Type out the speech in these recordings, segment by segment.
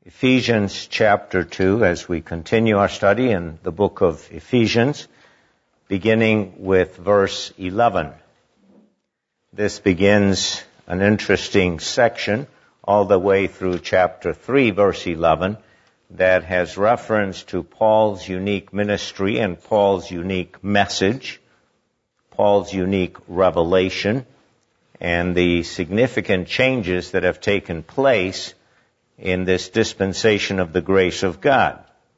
Ephesians chapter 2 as we continue our study in the book of Ephesians, beginning with verse 11. This begins an interesting section all the way through chapter 3, verse 11, that has reference to Paul's unique ministry and Paul's unique message, Paul's unique revelation, and the significant changes that have taken place in this dispensation of the grace of God.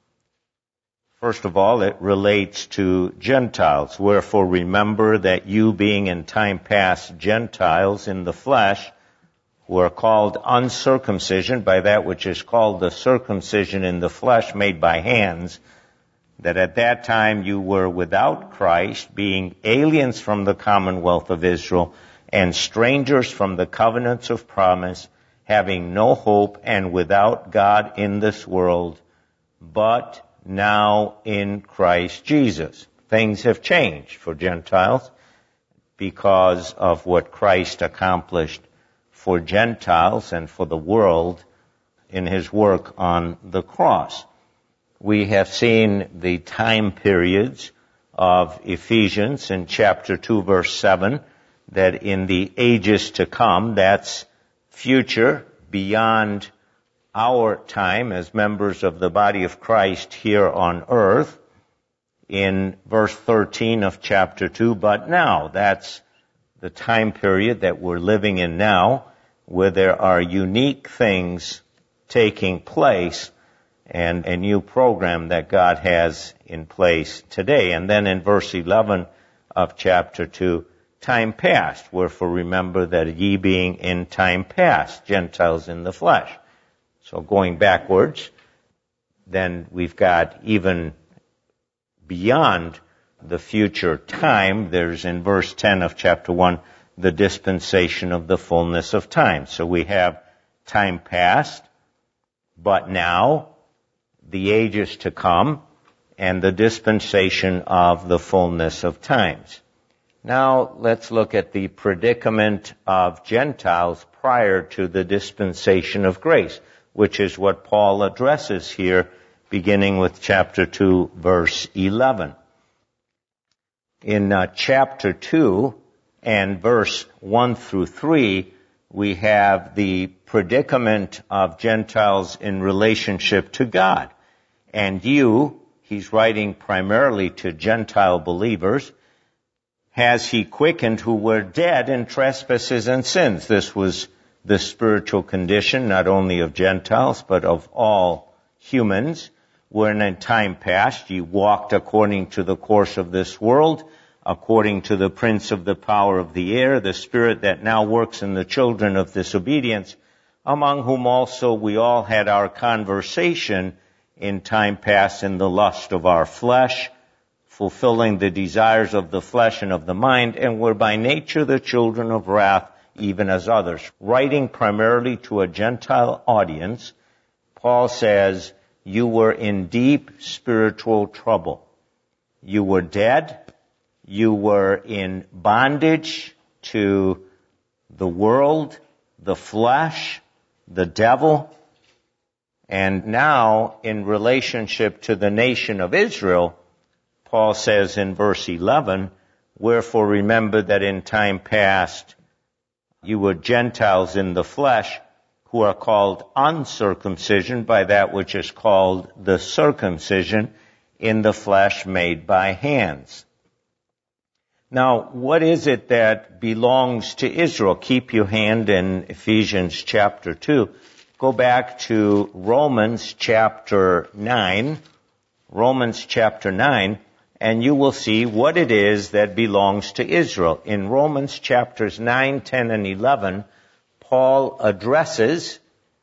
First of all, it relates to Gentiles. Wherefore remember that you being in time past Gentiles in the flesh, who are called uncircumcision by that which is called the circumcision in the flesh made by hands, that at that time you were without Christ, being aliens from the commonwealth of Israel, and strangers from the covenants of promise, having no hope and without God in this world, but now in Christ Jesus. Things have changed for Gentiles because of what Christ accomplished for Gentiles and for the world in his work on the cross. We have seen the time periods of Ephesians in chapter 2, verse 7, that in the ages to come, that's future, beyond our time as members of the body of Christ here on earth. In verse 13 of chapter 2, but now, that's the time period that we're living in now, where there are unique things taking place and a new program that God has in place today. And then in verse 11 of chapter 2, time past, wherefore remember that ye being in time past, Gentiles in the flesh. So going backwards, then we've got even beyond the future time, there's in verse 10 of chapter 1, the dispensation of the fullness of time. So we have time past, but now, the ages to come, and the dispensation of the fullness of times. Now, let's look at the predicament of Gentiles prior to the dispensation of grace, which is what Paul addresses here, beginning with chapter 2, verse 11. In chapter 2 and verse 1 through 3, we have the predicament of Gentiles in relationship to God. And you, he's writing primarily to Gentile believers, has he quickened who were dead in trespasses and sins. This was the spiritual condition, not only of Gentiles, but of all humans, wherein in time past ye walked according to the course of this world, according to the prince of the power of the air, the spirit that now works in the children of disobedience, among whom also we all had our conversation in time past in the lust of our flesh, fulfilling the desires of the flesh and of the mind, and were by nature the children of wrath, even as others. Writing primarily to a Gentile audience, Paul says, you were in deep spiritual trouble. You were dead. You were in bondage to the world, the flesh, the devil. And now, in relationship to the nation of Israel, Paul says in verse 11, wherefore remember that in time past you were Gentiles in the flesh, who are called uncircumcision by that which is called the circumcision in the flesh made by hands. Now, what is it that belongs to Israel? Keep your hand in Ephesians chapter 2. Go back to Romans chapter 9. Romans chapter 9. And you will see what it is that belongs to Israel. In Romans chapters 9, 10, and 11, Paul addresses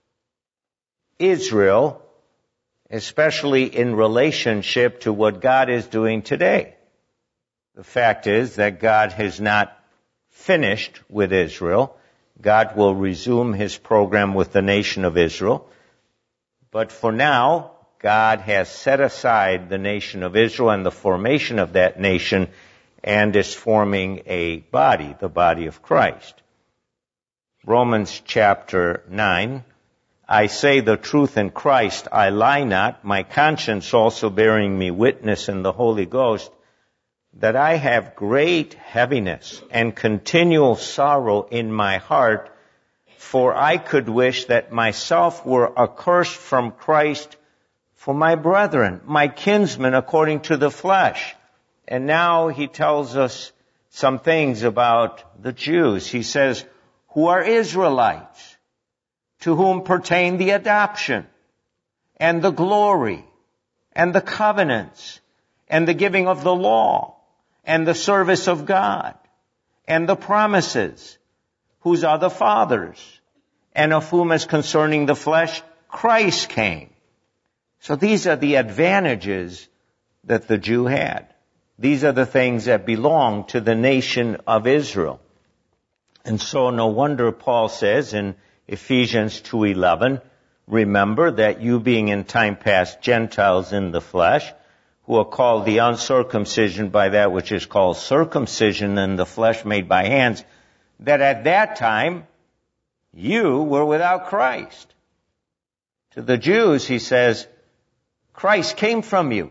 Israel, especially in relationship to what God is doing today. The fact is that God has not finished with Israel. God will resume his program with the nation of Israel. But for now, God has set aside the nation of Israel and the formation of that nation and is forming a body, the body of Christ. Romans chapter 9, I say the truth in Christ, I lie not, my conscience also bearing me witness in the Holy Ghost, that I have great heaviness and continual sorrow in my heart, for I could wish that myself were accursed from Christ for my brethren, my kinsmen according to the flesh. And now he tells us some things about the Jews. He says, who are Israelites, to whom pertain the adoption, and the glory, and the covenants, and the giving of the law, and the service of God, and the promises, whose are the fathers, and of whom as concerning the flesh, Christ came. So these are the advantages that the Jew had. These are the things that belong to the nation of Israel. And so no wonder Paul says in Ephesians 2:11, remember that you being in time past Gentiles in the flesh, who are called the uncircumcision by that which is called circumcision in the flesh made by hands, that at that time you were without Christ. To the Jews, he says, Christ came from you,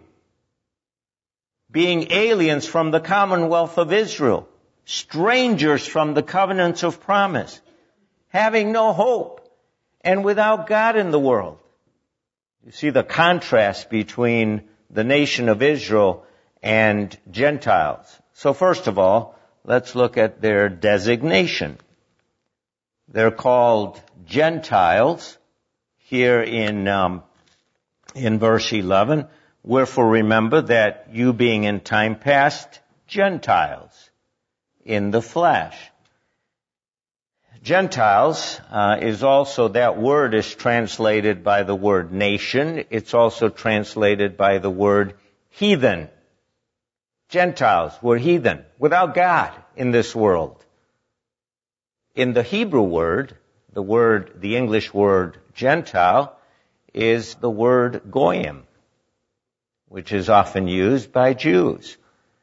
being aliens from the commonwealth of Israel, strangers from the covenants of promise, having no hope, and without God in the world. You see the contrast between the nation of Israel and Gentiles. So first of all, let's look at their designation. They're called Gentiles here in verse 11. Wherefore remember that you being in time past Gentiles in the flesh. Gentiles is also, that word is translated by the word nation. It's also translated by the word heathen. Gentiles were heathen, without God in this world. In the Hebrew word, the English word Gentile, is the word goyim, which is often used by Jews.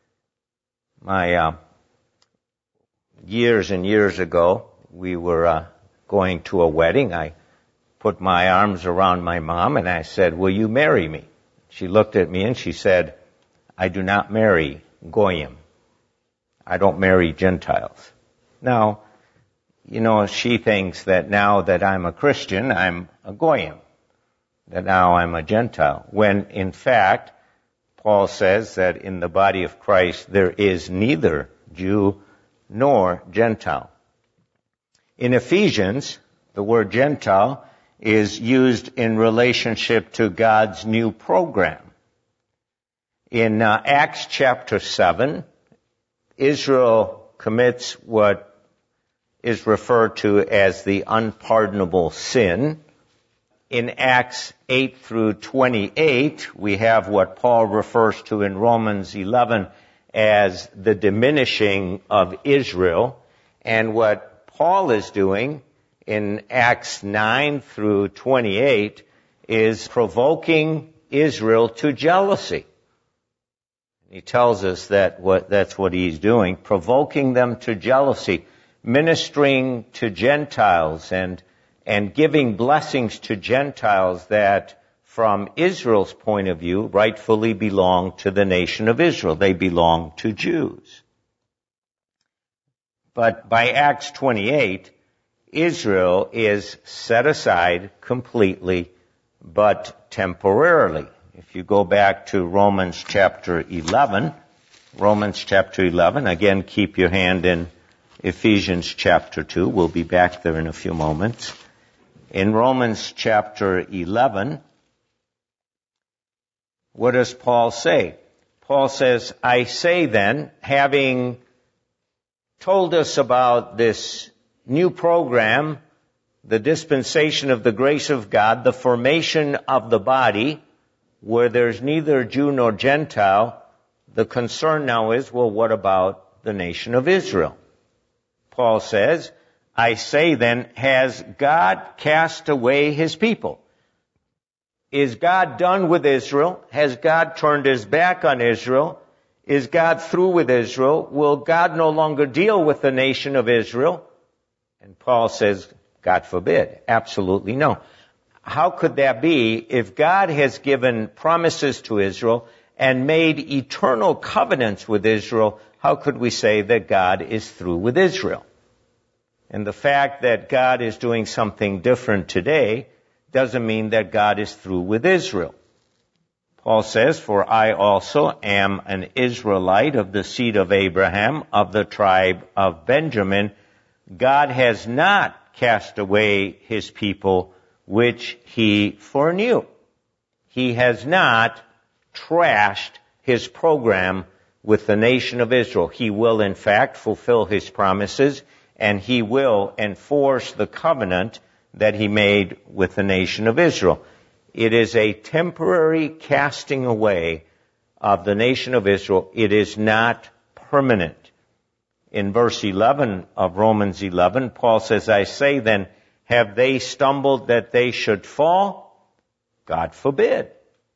Years and years ago, we were going to a wedding. I put my arms around my mom and I said, will you marry me? She looked at me and she said, I do not marry goyim. I don't marry Gentiles. Now, she thinks that now that I'm a Christian, I'm a goyim, that now I'm a Gentile, when in fact, Paul says that in the body of Christ there is neither Jew nor Gentile. In Ephesians, the word Gentile is used in relationship to God's new program. In Acts chapter 7, Israel commits what is referred to as the unpardonable sin. In Acts 8 through 28, we have what Paul refers to in Romans 11 as the diminishing of Israel. And what Paul is doing in Acts 9 through 28 is provoking Israel to jealousy. He tells us that that's what he's doing, provoking them to jealousy, ministering to Gentiles and giving blessings to Gentiles that, from Israel's point of view, rightfully belong to the nation of Israel. They belong to Jews. But by Acts 28, Israel is set aside completely, but temporarily. If you go back to Romans chapter 11, again, keep your hand in Ephesians chapter 2. We'll be back there in a few moments. In Romans chapter 11, what does Paul say? Paul says, I say then, having told us about this new program, the dispensation of the grace of God, the formation of the body, where there's neither Jew nor Gentile, the concern now is, well, what about the nation of Israel? Paul says, I say then, has God cast away his people? Is God done with Israel? Has God turned his back on Israel? Is God through with Israel? Will God no longer deal with the nation of Israel? And Paul says, God forbid. Absolutely no. how could that be if God has given promises to Israel and made eternal covenants with Israel? How could we say that God is through with Israel? And the fact that God is doing something different today doesn't mean that God is through with Israel. Paul says, "For I also am an Israelite of the seed of Abraham, of the tribe of Benjamin. God has not cast away his people, which he foreknew." He has not trashed his program with the nation of Israel. He will, in fact, fulfill his promises, and he will enforce the covenant that he made with the nation of Israel. It is a temporary casting away of the nation of Israel. It is not permanent. In verse 11 of Romans 11, Paul says, "I say then, have they stumbled that they should fall? God forbid."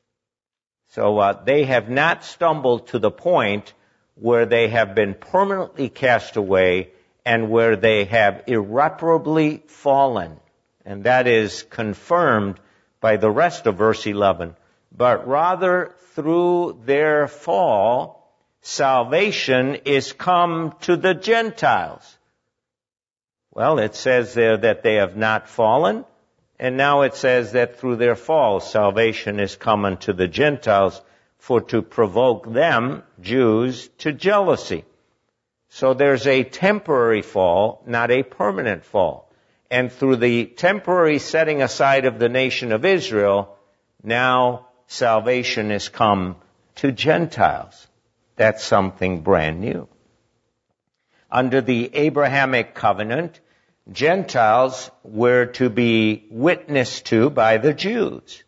So they have not stumbled to the point where they have been permanently cast away and where they have irreparably fallen. And that is confirmed by the rest of verse 11. "But rather through their fall, salvation is come to the Gentiles." Well, it says there that they have not fallen, and now it says that through their fall, salvation is come unto the Gentiles, for to provoke them, Jews, to jealousy. So there's a temporary fall, not a permanent fall. And through the temporary setting aside of the nation of Israel, now salvation is come to Gentiles. That's something brand new. Under the Abrahamic covenant, Gentiles were to be witnessed to by the Jews.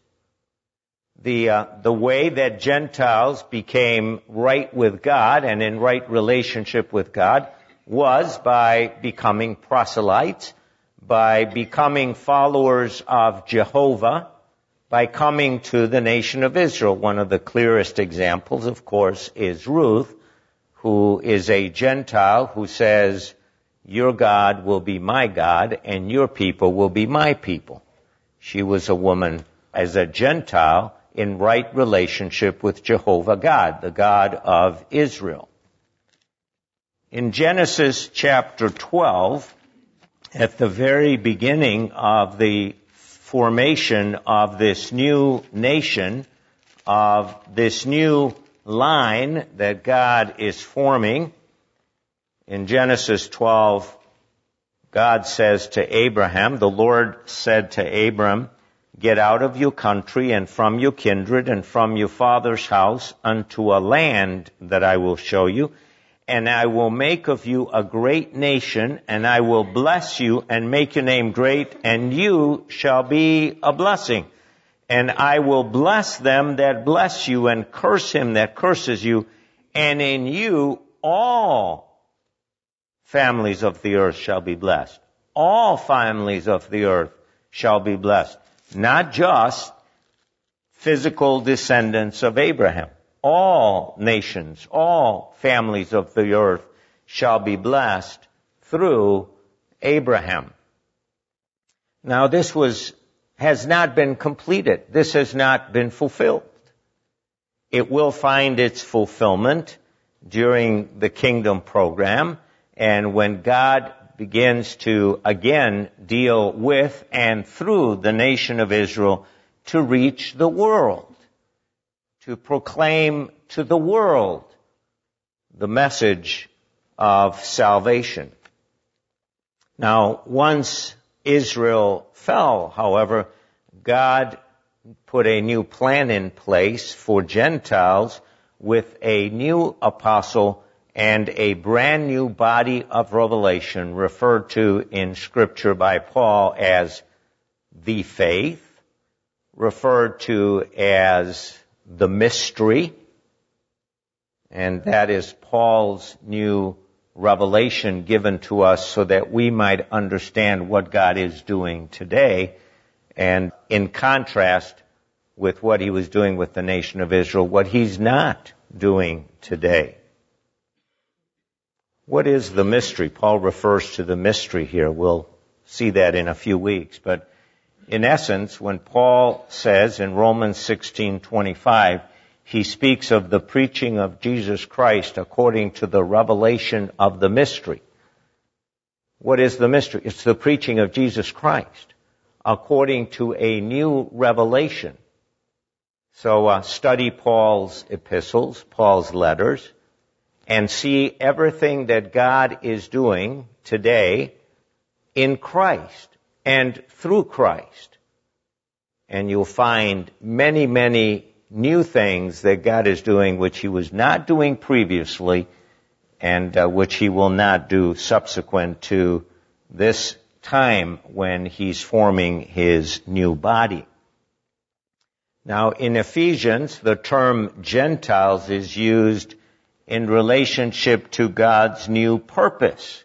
The way that Gentiles became right with God and in right relationship with God was by becoming proselytes, by becoming followers of Jehovah, by coming to the nation of Israel. One of the clearest examples, of course, is Ruth, who is a Gentile who says, "Your God will be my God, and your people will be my people." She was a woman as a Gentile in right relationship with Jehovah God, the God of Israel. In Genesis chapter 12, at the very beginning of the formation of this new nation, of this new line that God is forming, in Genesis 12, God says to Abraham, the Lord said to Abram, "Get out of your country and from your kindred and from your father's house unto a land that I will show you, and I will make of you a great nation, and I will bless you and make your name great, and you shall be a blessing. And I will bless them that bless you, and curse him that curses you, and in you all families of the earth shall be blessed." All families of the earth shall be blessed. Not just physical descendants of Abraham. All nations, all families of the earth shall be blessed through Abraham. Now this has not been completed. This has not been fulfilled. It will find its fulfillment during the kingdom program, and when God begins to again deal with and through the nation of Israel to reach the world, to proclaim to the world the message of salvation. Now, once Israel fell, however, God put a new plan in place for Gentiles with a new apostle and a brand new body of revelation referred to in Scripture by Paul as the faith, referred to as the mystery, and that is Paul's new revelation given to us so that we might understand what God is doing today, and in contrast with what he was doing with the nation of Israel, what he's not doing today. What is the mystery? Paul refers to the mystery here. We'll see that in a few weeks. But In essence, when Paul says in Romans 16:25, he speaks of the preaching of Jesus Christ according to the revelation of the mystery. What is the mystery? It's the preaching of Jesus Christ according to a new revelation. So study Paul's epistles, Paul's letters, and see everything that God is doing today in Christ and through Christ. And you'll find many, many new things that God is doing which he was not doing previously and which he will not do subsequent to this time when he's forming his new body. Now, in Ephesians, the term Gentiles is used in relationship to God's new purpose.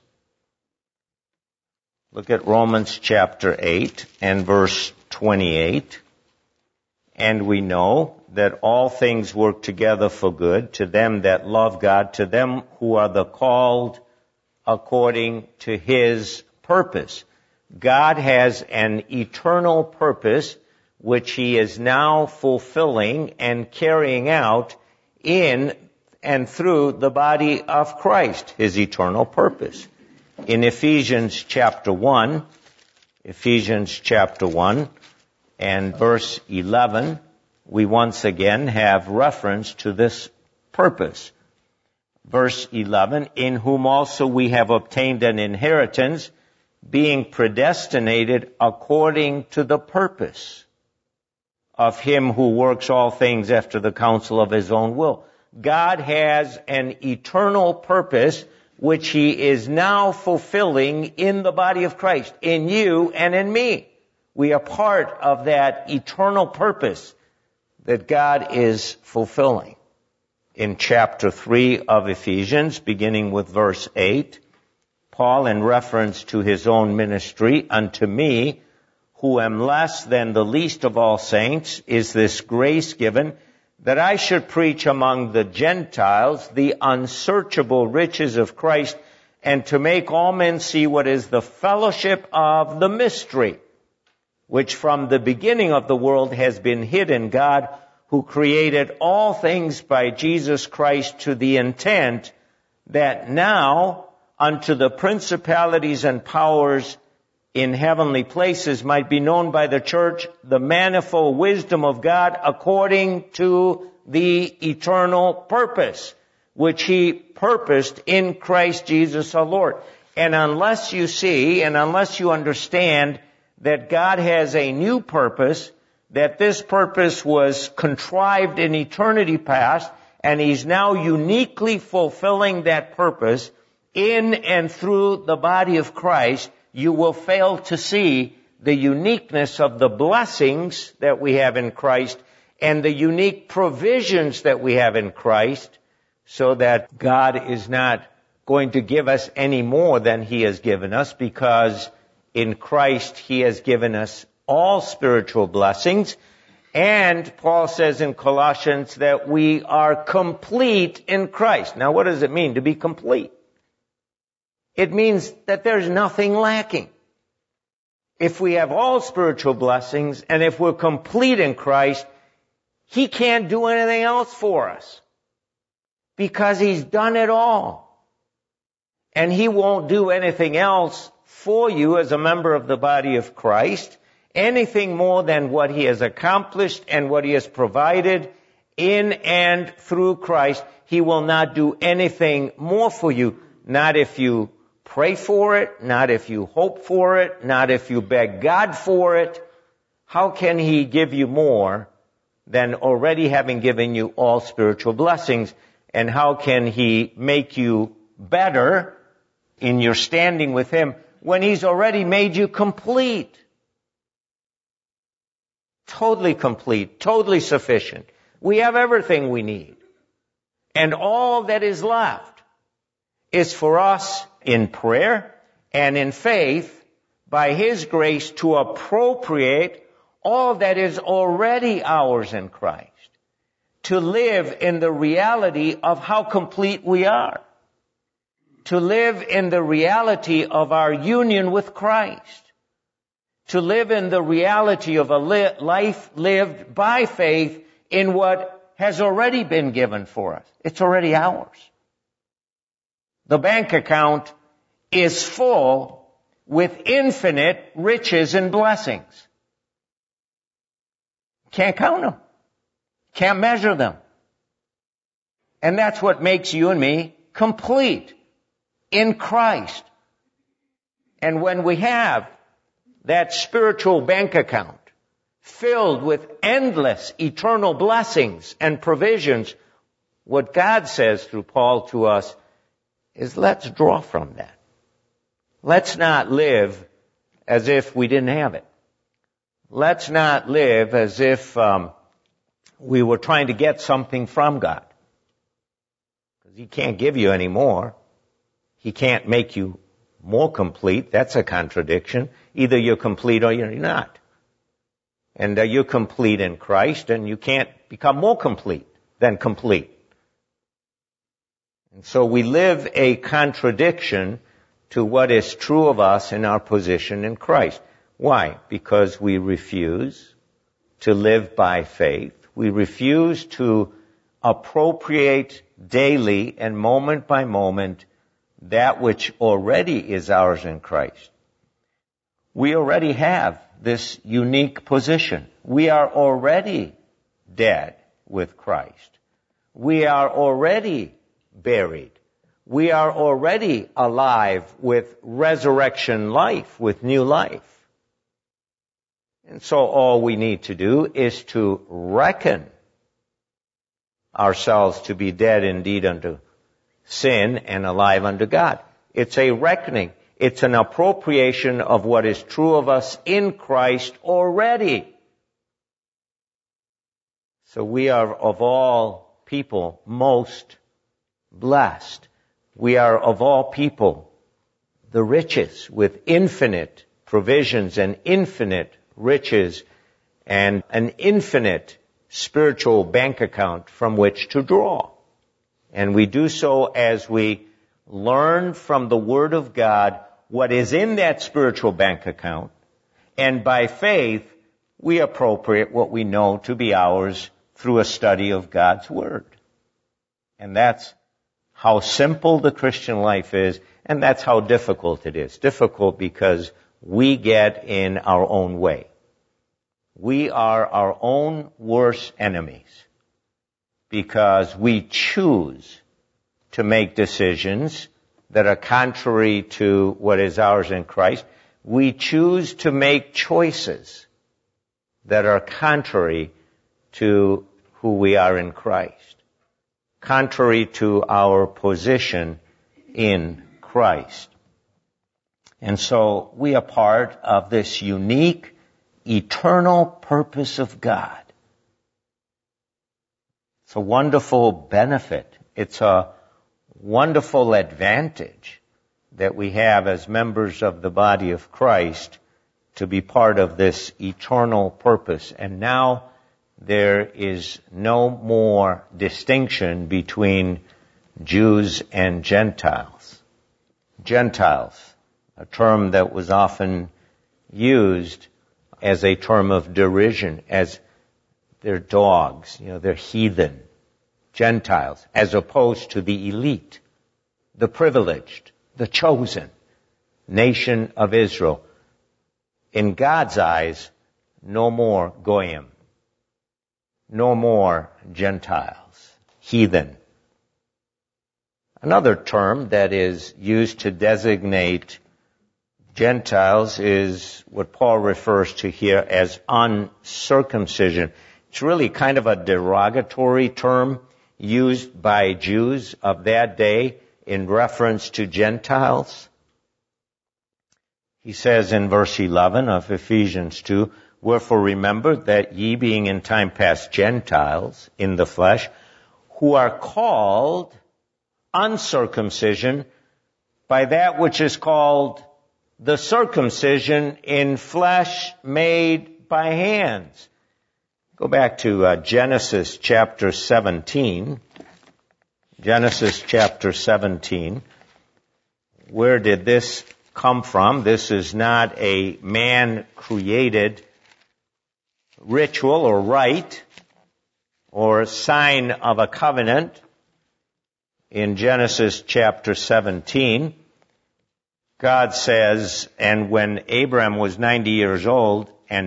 Look at Romans chapter 8 and verse 28. And we know that all things work together for good to them that love God, to them who are the called according to his purpose. God has an eternal purpose which he is now fulfilling and carrying out in and through the body of Christ, his eternal purpose. In Ephesians chapter 1 and verse 11, we once again have reference to this purpose. Verse 11, in whom also we have obtained an inheritance, being predestinated according to the purpose of him who works all things after the counsel of his own will. God has an eternal purpose which he is now fulfilling in the body of Christ, in you and in me. We are part of that eternal purpose that God is fulfilling. In chapter 3 of Ephesians, beginning with verse 8, Paul, in reference to his own ministry, unto me, who am less than the least of all saints, is this grace given, that I should preach among the Gentiles the unsearchable riches of Christ, and to make all men see what is the fellowship of the mystery, which from the beginning of the world has been hid in God, who created all things by Jesus Christ, to the intent that now unto the principalities and powers in heavenly places might be known by the church the manifold wisdom of God according to the eternal purpose which he purposed in Christ Jesus our Lord. And unless you see and unless you understand that God has a new purpose, that this purpose was contrived in eternity past, and he's now uniquely fulfilling that purpose in and through the body of Christ, you will fail to see the uniqueness of the blessings that we have in Christ and the unique provisions that we have in Christ, so that God is not going to give us any more than he has given us, because in Christ he has given us all spiritual blessings. And Paul says in Colossians that we are complete in Christ. Now, what does it mean to be complete? It means that there's nothing lacking. If we have all spiritual blessings, and if we're complete in Christ, he can't do anything else for us, because he's done it all. And he won't do anything else for you as a member of the body of Christ, anything more than what he has accomplished and what he has provided in and through Christ. He will not do anything more for you, not if you pray for it, not if you hope for it, not if you beg God for it. How can he give you more than already having given you all spiritual blessings? And how can he make you better in your standing with him when he's already made you complete? Totally complete, totally sufficient. We have everything we need. And all that is left is for us in prayer and in faith, by his grace, to appropriate all that is already ours in Christ, to live in the reality of how complete we are, to live in the reality of our union with Christ, to live in the reality of a life lived by faith in what has already been given for us. It's already ours. The bank account is full with infinite riches and blessings. Can't count them. Can't measure them. And that's what makes you and me complete in Christ. And when we have that spiritual bank account filled with endless eternal blessings and provisions, what God says through Paul to us is let's draw from that. Let's not live as if we didn't have it. Let's not live as if we were trying to get something from God. Because He can't give you any more. He can't make you more complete. That's a contradiction. Either you're complete or you're not. And you're complete in Christ, and you can't become more complete than complete. And so we live a contradiction to what is true of us in our position in Christ. Why? Because we refuse to live by faith. We refuse to appropriate daily and moment by moment that which already is ours in Christ. We already have this unique position. We are already dead with Christ. We are already buried. We are already alive with resurrection life, with new life. And so all we need to do is to reckon ourselves to be dead indeed unto sin and alive unto God. It's a reckoning. It's an appropriation of what is true of us in Christ already. So we are of all people most blessed. We are of all people the richest with infinite provisions and infinite riches and an infinite spiritual bank account from which to draw. And we do so as we learn from the Word of God what is in that spiritual bank account, and by faith we appropriate what we know to be ours through a study of God's Word. And that's how simple the Christian life is, and that's how difficult it is. Difficult because we get in our own way. We are our own worst enemies because we choose to make decisions that are contrary to what is ours in Christ. We choose to make choices that are contrary to who we are in Christ, contrary to our position in Christ. And so we are part of this unique, eternal purpose of God. It's a wonderful benefit. It's a wonderful advantage that we have as members of the body of Christ to be part of this eternal purpose. And now there is no more distinction between Jews and Gentiles. Gentiles, a term that was often used as a term of derision, as they're dogs, they're heathen. Gentiles, as opposed to the elite, the privileged, the chosen nation of Israel. In God's eyes, no more goyim, no more Gentiles, heathen. Another term that is used to designate Gentiles is what Paul refers to here as uncircumcision. It's really kind of a derogatory term used by Jews of that day in reference to Gentiles. He says in verse 11 of Ephesians 2, "Wherefore remember that ye being in time past Gentiles in the flesh, who are called uncircumcision by that which is called the circumcision in flesh made by hands." Go back to Genesis chapter 17. Genesis chapter 17. Where did this come from. This is not a man-created ritual or rite or sign of a covenant. In Genesis chapter 17, God says, and when Abram was 99 years old,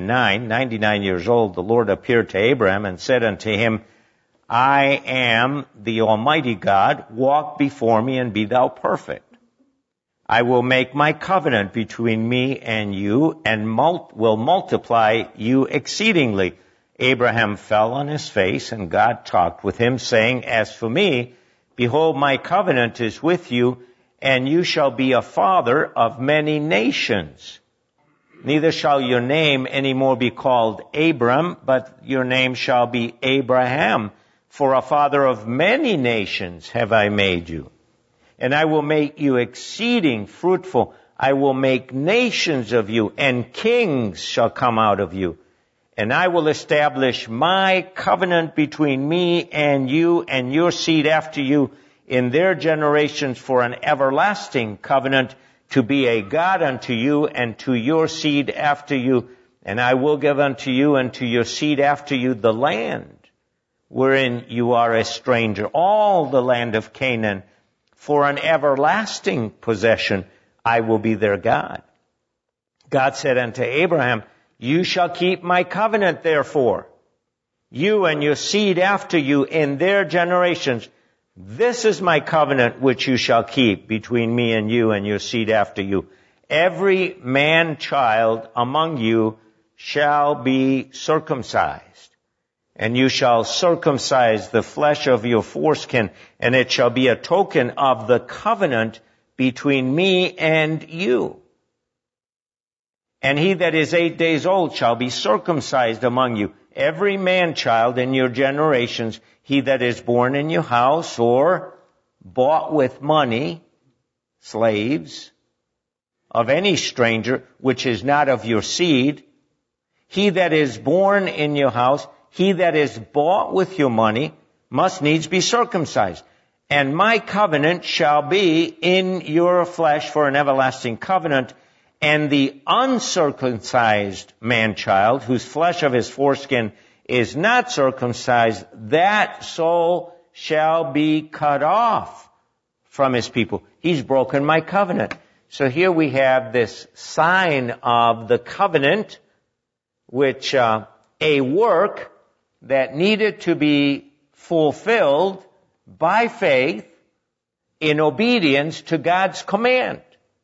the Lord appeared to Abram and said unto him, I am the Almighty God, walk before me and be thou perfect. I will make my covenant between me and you and will multiply you exceedingly. Abraham fell on his face and God talked with him, saying, As for me, behold, my covenant is with you, and you shall be a father of many nations. Neither shall your name any more be called Abram, but your name shall be Abraham. For a father of many nations have I made you. And I will make you exceeding fruitful. I will make nations of you, and kings shall come out of you. And I will establish my covenant between me and you and your seed after you in their generations for an everlasting covenant, to be a God unto you and to your seed after you. And I will give unto you and to your seed after you the land wherein you are a stranger, all the land of Canaan, for an everlasting possession. I will be their God. God said unto Abraham, You shall keep my covenant, therefore, you and your seed after you in their generations. This is my covenant which you shall keep between me and you and your seed after you. Every man-child among you shall be circumcised, and you shall circumcise the flesh of your foreskin, and it shall be a token of the covenant between me and you. And he that is 8 days old shall be circumcised among you. Every man-child in your generations, he that is born in your house or bought with money, slaves, of any stranger, which is not of your seed, he that is born in your house, he that is bought with your money, must needs be circumcised. And my covenant shall be in your flesh for an everlasting covenant. And the uncircumcised man-child, whose flesh of his foreskin is not circumcised, that soul shall be cut off from his people. He's broken my covenant. So here we have this sign of the covenant, which a work that needed to be fulfilled by faith in obedience to God's command.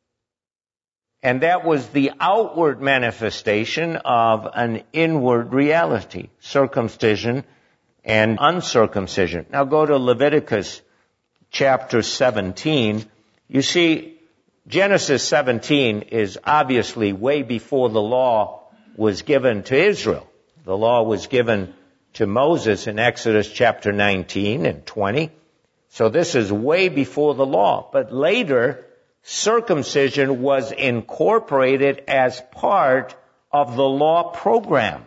And that was the outward manifestation of an inward reality, circumcision and uncircumcision. Now go to Leviticus chapter 17. You see, Genesis 17 is obviously way before the law was given to Israel. The law was given to Moses in Exodus chapter 19 and 20. So this is way before the law. But later, circumcision was incorporated as part of the law program.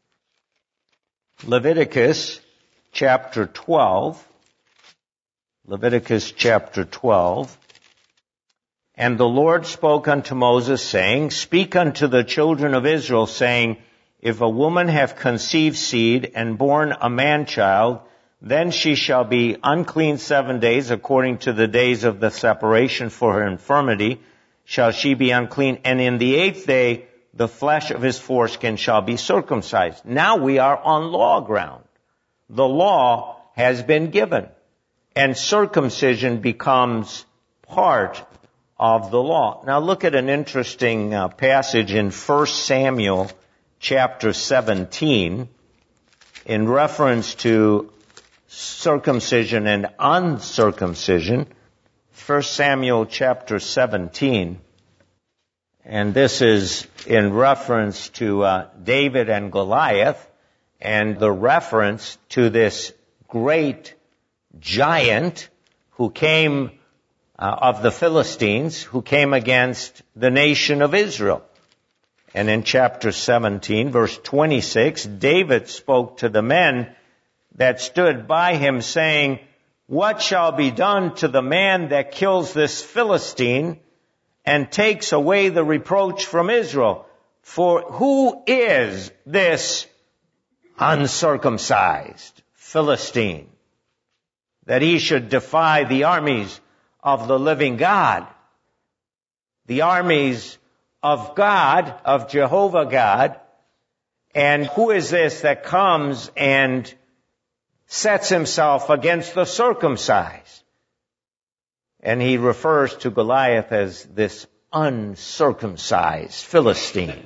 Leviticus chapter 12. Leviticus chapter 12. And the Lord spoke unto Moses, saying, Speak unto the children of Israel, saying, If a woman have conceived seed and born a man-child, then she shall be unclean 7 days, according to the days of the separation for her infirmity, shall she be unclean. And in the 8th day, the flesh of his foreskin shall be circumcised. Now we are on law ground. The law has been given, and circumcision becomes part of the law. Now look at an interesting passage in 1 Samuel chapter 17 in reference to circumcision and uncircumcision. 1 Samuel chapter 17. And this is in reference to David and Goliath, and the reference to this great giant who came of the Philistines, who came against the nation of Israel. And in chapter 17, verse 26, David spoke to the men that stood by him, saying, What shall be done to the man that kills this Philistine and takes away the reproach from Israel. For who is this uncircumcised Philistine, that he should defy the armies of the living God? The armies of God, of Jehovah God. And who is this that comes and sets himself against the circumcised? And he refers to Goliath as this uncircumcised Philistine.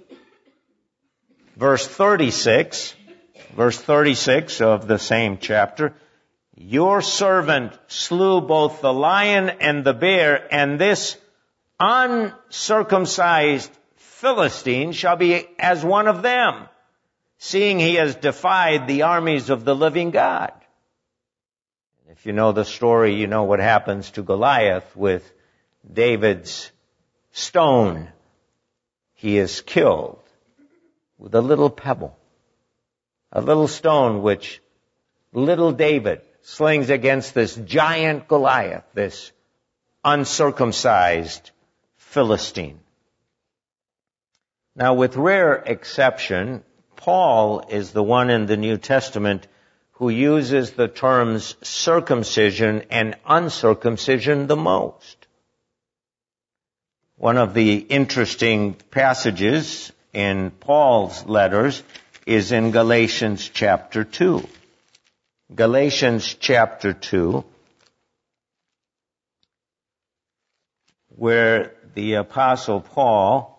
Verse 36 of the same chapter, your servant slew both the lion and the bear, and this uncircumcised Philistine shall be as one of them, seeing he has defied the armies of the living God. If you know the story, you know what happens to Goliath with David's stone. He is killed with a little pebble, a little stone which little David slings against this giant Goliath, this uncircumcised Philistine. Now, with rare exception, Paul is the one in the New Testament who uses the terms circumcision and uncircumcision the most. One of the interesting passages in Paul's letters is in Galatians chapter 2. Galatians chapter 2, where the Apostle Paul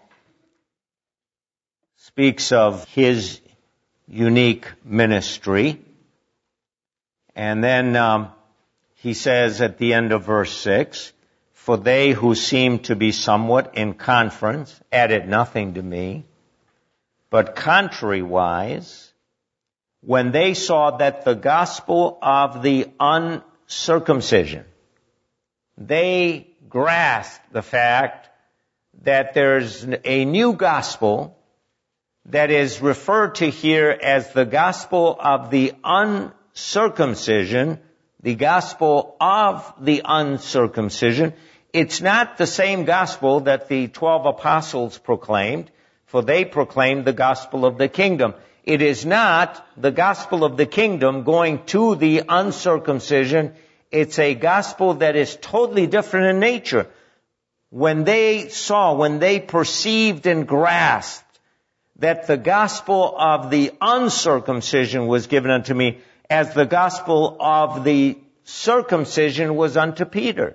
speaks of his unique ministry. And then he says at the end of verse 6, for they who seem to be somewhat in conference added nothing to me, but contrariwise, when they saw that the gospel of the uncircumcision, they grasped the fact that there's a new gospel that is referred to here as the gospel of the uncircumcision, the gospel of the uncircumcision. It's not the same gospel that the 12 apostles proclaimed, for they proclaimed the gospel of the kingdom. It is not the gospel of the kingdom going to the uncircumcision. It's a gospel that is totally different in nature. When they perceived and grasped that the gospel of the uncircumcision was given unto me, as the gospel of the circumcision was unto Peter.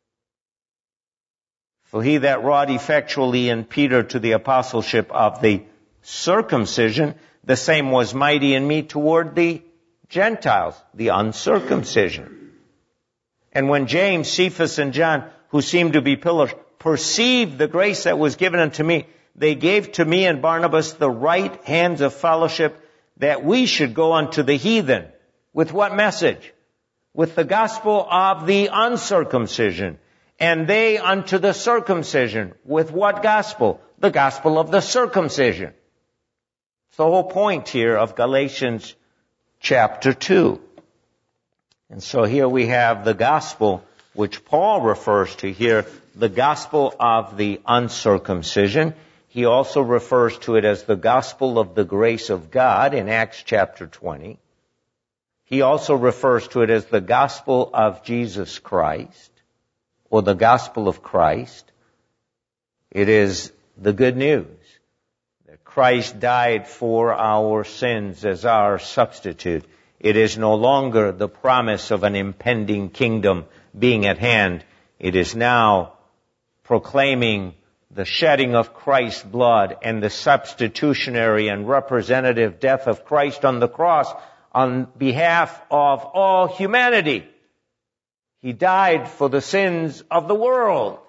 For he that wrought effectually in Peter to the apostleship of the circumcision, the same was mighty in me toward the Gentiles, the uncircumcision. And when James, Cephas, and John, who seemed to be pillars, perceived the grace that was given unto me, they gave to me and Barnabas the right hands of fellowship, that we should go unto the heathen. With what message? With the gospel of the uncircumcision. And they unto the circumcision. With what gospel? The gospel of the circumcision. It's the whole point here of Galatians chapter 2. And so here we have the gospel, which Paul refers to here, the gospel of the uncircumcision. He also refers to it as the gospel of the grace of God in Acts chapter 20. He also refers to it as the gospel of Jesus Christ, or the gospel of Christ. It is the good news that Christ died for our sins as our substitute. It is no longer the promise of an impending kingdom being at hand. It is now proclaiming the shedding of Christ's blood and the substitutionary and representative death of Christ on the cross on behalf of all humanity. He died for the sins of the world.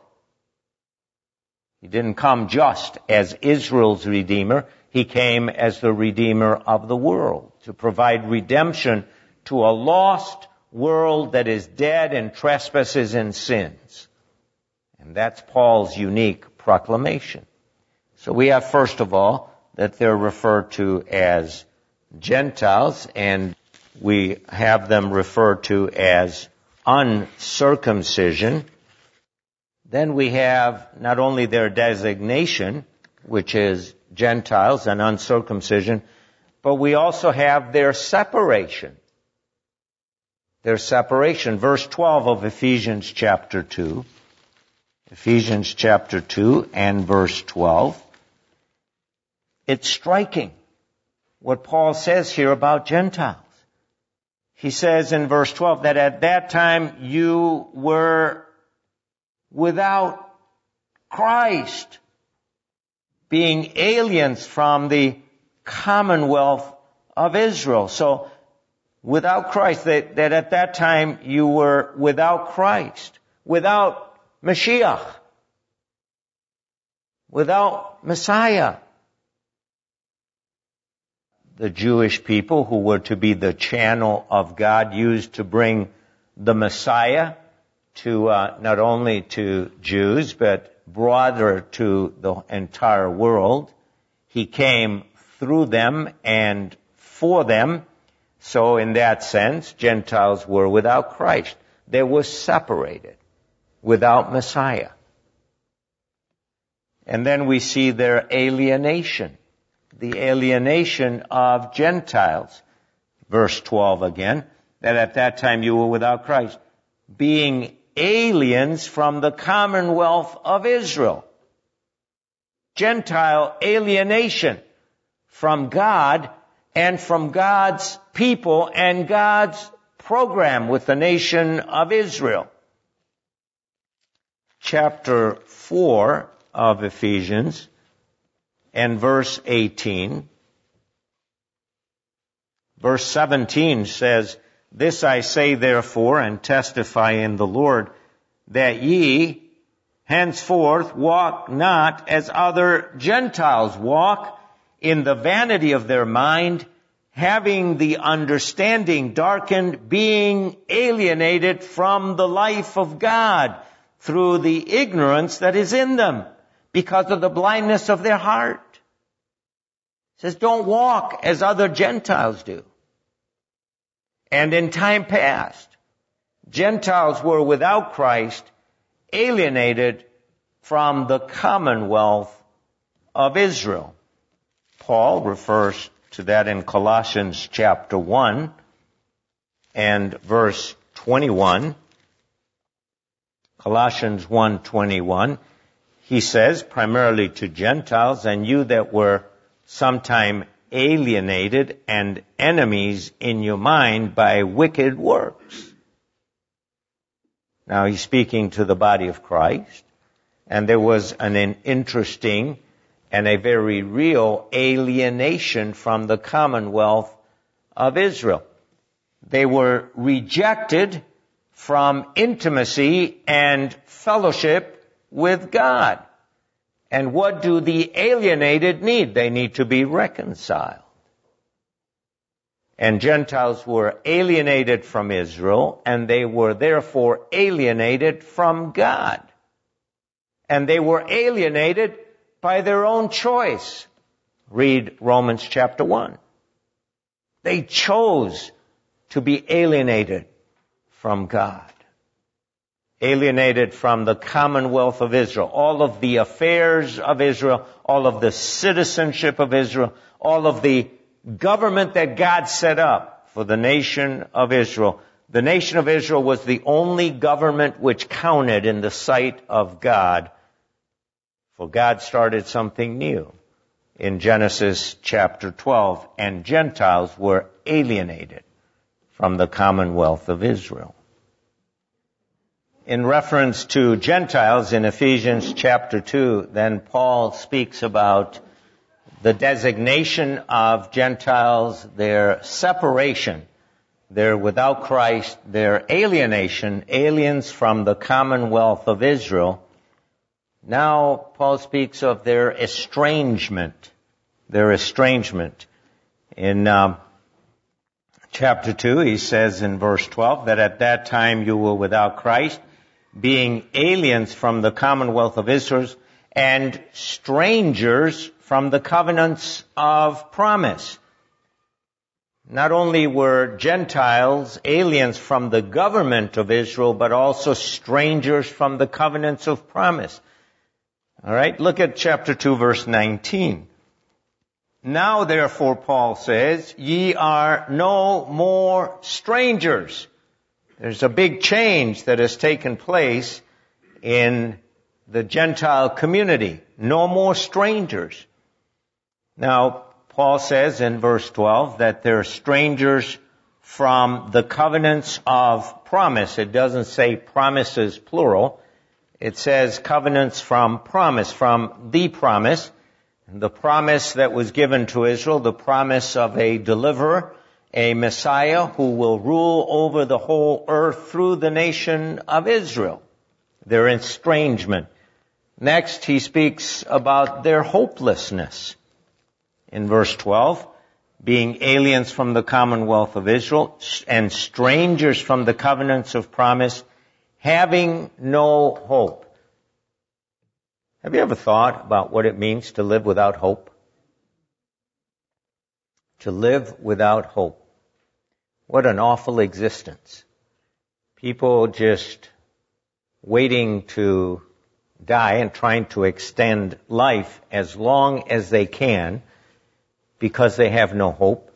He didn't come just as Israel's Redeemer. He came as the Redeemer of the world to provide redemption to a lost world that is dead in trespasses and sins. And that's Paul's unique proclamation. So we have, first of all, that they're referred to as Gentiles, and we have them referred to as uncircumcision. then we have not only their designation, which is Gentiles and uncircumcision, but we also have their separation. Their separation. Verse 12 of Ephesians chapter 2. Ephesians chapter 2 and verse 12. It's striking what Paul says here about Gentiles. He says in verse 12 that at that time you were without Christ, being aliens from the commonwealth of Israel. So, without Christ, that at that time you were without Christ, without Mashiach, without Messiah. The Jewish people who were to be the channel of God used to bring the Messiah to not only to Jews, but broader to the entire world. He came through them and for them. So in that sense, Gentiles were without Christ. They were separated, without Messiah. And then we see their alienation, the alienation of Gentiles. Verse 12 again, that at that time you were without Christ, being aliens from the commonwealth of Israel. Gentile alienation from God and from God's people and God's program with the nation of Israel. Chapter 4 of Ephesians and verse 18. Verse 17 says, "This I say therefore and testify in the Lord, that ye henceforth walk not as other Gentiles walk, in the vanity of their mind, having the understanding darkened, being alienated from the life of God through the ignorance that is in them, because of the blindness of their heart." It says, don't walk as other Gentiles do. And in time past, Gentiles were without Christ, alienated from the commonwealth of Israel. Paul refers to that in Colossians chapter 1 and verse 21. Colossians 1:21, he says, primarily to Gentiles, "And you that were sometime alienated and enemies in your mind by wicked works." Now he's speaking to the body of Christ, and there was an interesting and a very real alienation from the commonwealth of Israel. They were rejected from intimacy and fellowship with God. And what do the alienated need? They need to be reconciled. And Gentiles were alienated from Israel, and they were therefore alienated from God. And they were alienated by their own choice. Read Romans chapter 1. They chose to be alienated from God. Alienated from the commonwealth of Israel. All of the affairs of Israel, all of the citizenship of Israel, all of the government that God set up for the nation of Israel. The nation of Israel was the only government which counted in the sight of God. For God started something new in Genesis chapter 12, and Gentiles were alienated from the commonwealth of Israel. In reference to Gentiles in Ephesians chapter 2, then Paul speaks about the designation of Gentiles, their separation, their without Christ, their alienation, aliens from the commonwealth of Israel. Now Paul speaks of their estrangement. Their estrangement. In chapter 2, he says in verse 12 that at that time you were without Christ, being aliens from the commonwealth of Israel and strangers from the covenants of promise. Not only were Gentiles aliens from the government of Israel, but also strangers from the covenants of promise. All right, look at chapter 2, verse 19. Now, therefore, Paul says, ye are no more strangers. There's a big change that has taken place in the Gentile community. No more strangers. Now, Paul says in verse 12 that they're strangers from the covenants of promise. It doesn't say promises plural. It says covenants from promise, from the promise. The promise that was given to Israel, the promise of a deliverer, a Messiah who will rule over the whole earth through the nation of Israel. Their estrangement. Next, he speaks about their hopelessness. In verse 12, being aliens from the commonwealth of Israel and strangers from the covenants of promise, having no hope. Have you ever thought about what it means to live without hope? To live without hope. What an awful existence. People just waiting to die and trying to extend life as long as they can because they have no hope.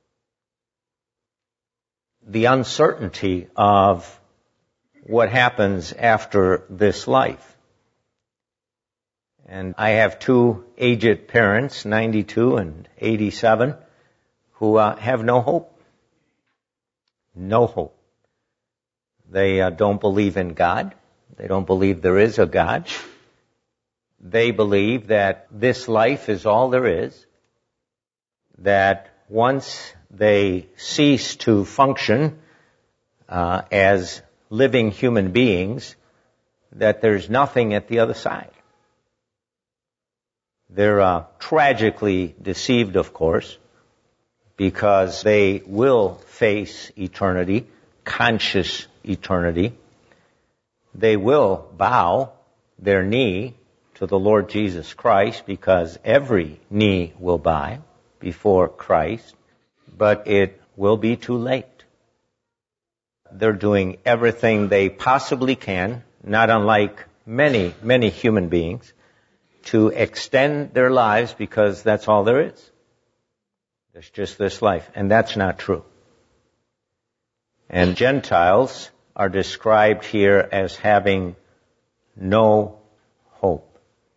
The uncertainty of what happens after this life. And I have two aged parents, 92 and 87, who have no hope. No hope. They don't believe in God. They don't believe there is a God. They believe that this life is all there is. That once they cease to function as living human beings, that there's nothing at the other side. They're tragically deceived, of course, because they will face eternity, conscious eternity. They will bow their knee to the Lord Jesus Christ because every knee will bow before Christ, but it will be too late. They're doing everything they possibly can, not unlike many, many human beings, to extend their lives because that's all there is. There's just this life, and that's not true. And Gentiles are described here as having no hope.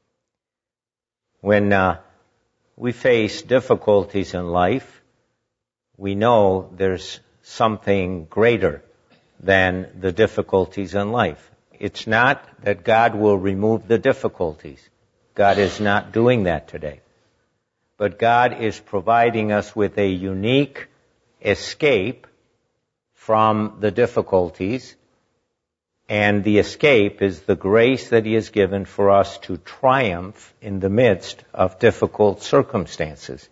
When we face difficulties in life, we know there's something greater than the difficulties in life. It's not that God will remove the difficulties. God is not doing that today. But God is providing us with a unique escape from the difficulties, and the escape is the grace that He has given for us to triumph in the midst of difficult circumstances.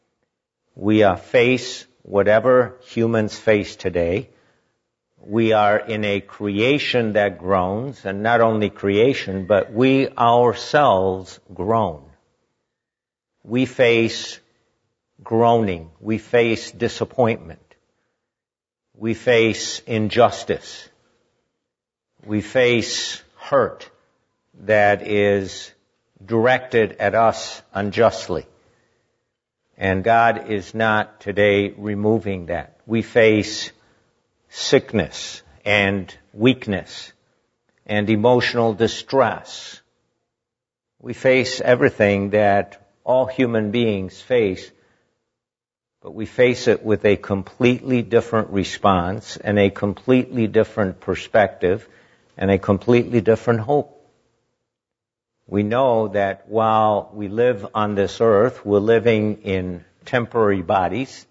We face whatever humans face today. We are in a creation that groans, and not only creation, but we ourselves groan. We face groaning. We face disappointment. We face injustice. We face hurt that is directed at us unjustly. And God is not today removing that. We face sickness and weakness and emotional distress. We face everything that all human beings face, but we face it with a completely different response and a completely different perspective and a completely different hope. We know that while we live on this earth, we're living in temporary bodies,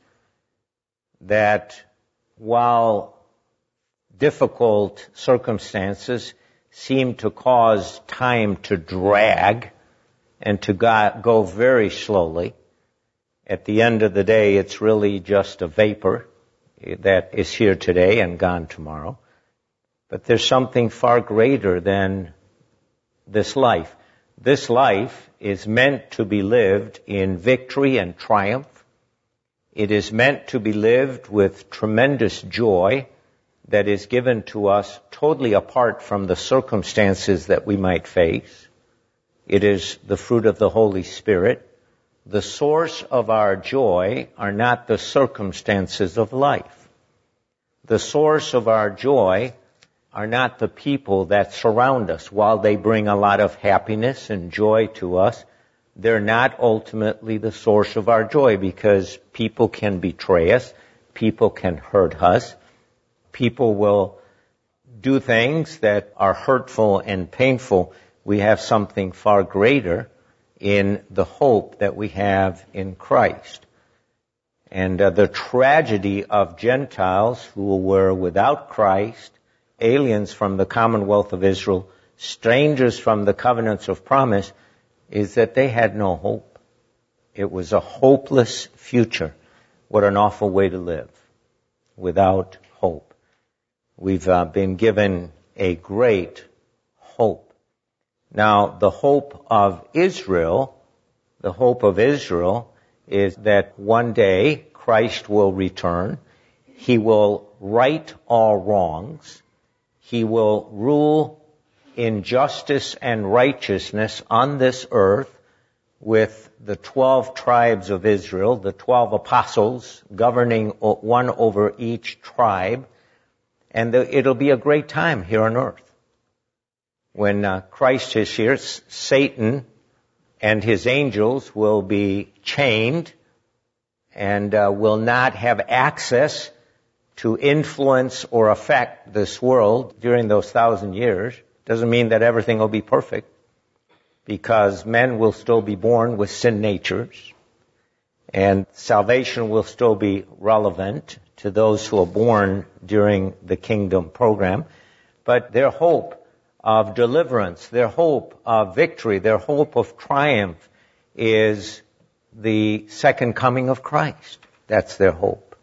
that while difficult circumstances seem to cause time to drag and to go very slowly, at the end of the day, it's really just a vapor that is here today and gone tomorrow. But there's something far greater than this life. This life is meant to be lived in victory and triumph, It is meant to be lived with tremendous joy that is given to us totally apart from the circumstances that we might face. It is the fruit of the Holy Spirit. The source of our joy are not the circumstances of life. The source of our joy are not the people that surround us. While they bring a lot of happiness and joy to us, they're not ultimately the source of our joy, because people can betray us, people can hurt us, people will do things that are hurtful and painful. We have something far greater in the hope that we have in Christ. And the tragedy of Gentiles who were without Christ, aliens from the commonwealth of Israel, strangers from the covenants of promise, is that they had no hope. It was a hopeless future. What an awful way to live, without hope. We've been given a great hope. Now, the hope of Israel is that one day Christ will return. He will right all wrongs. He will rule in justice and righteousness on this earth with the 12 tribes of Israel, the 12 apostles governing one over each tribe. And it'll be a great time here on earth. When Christ is here, Satan and his angels will be chained and will not have access to influence or affect this world during those 1,000 years. Doesn't mean that everything will be perfect, because men will still be born with sin natures, and salvation will still be relevant to those who are born during the kingdom program. But their hope of deliverance, their hope of victory, their hope of triumph is the second coming of Christ. That's their hope.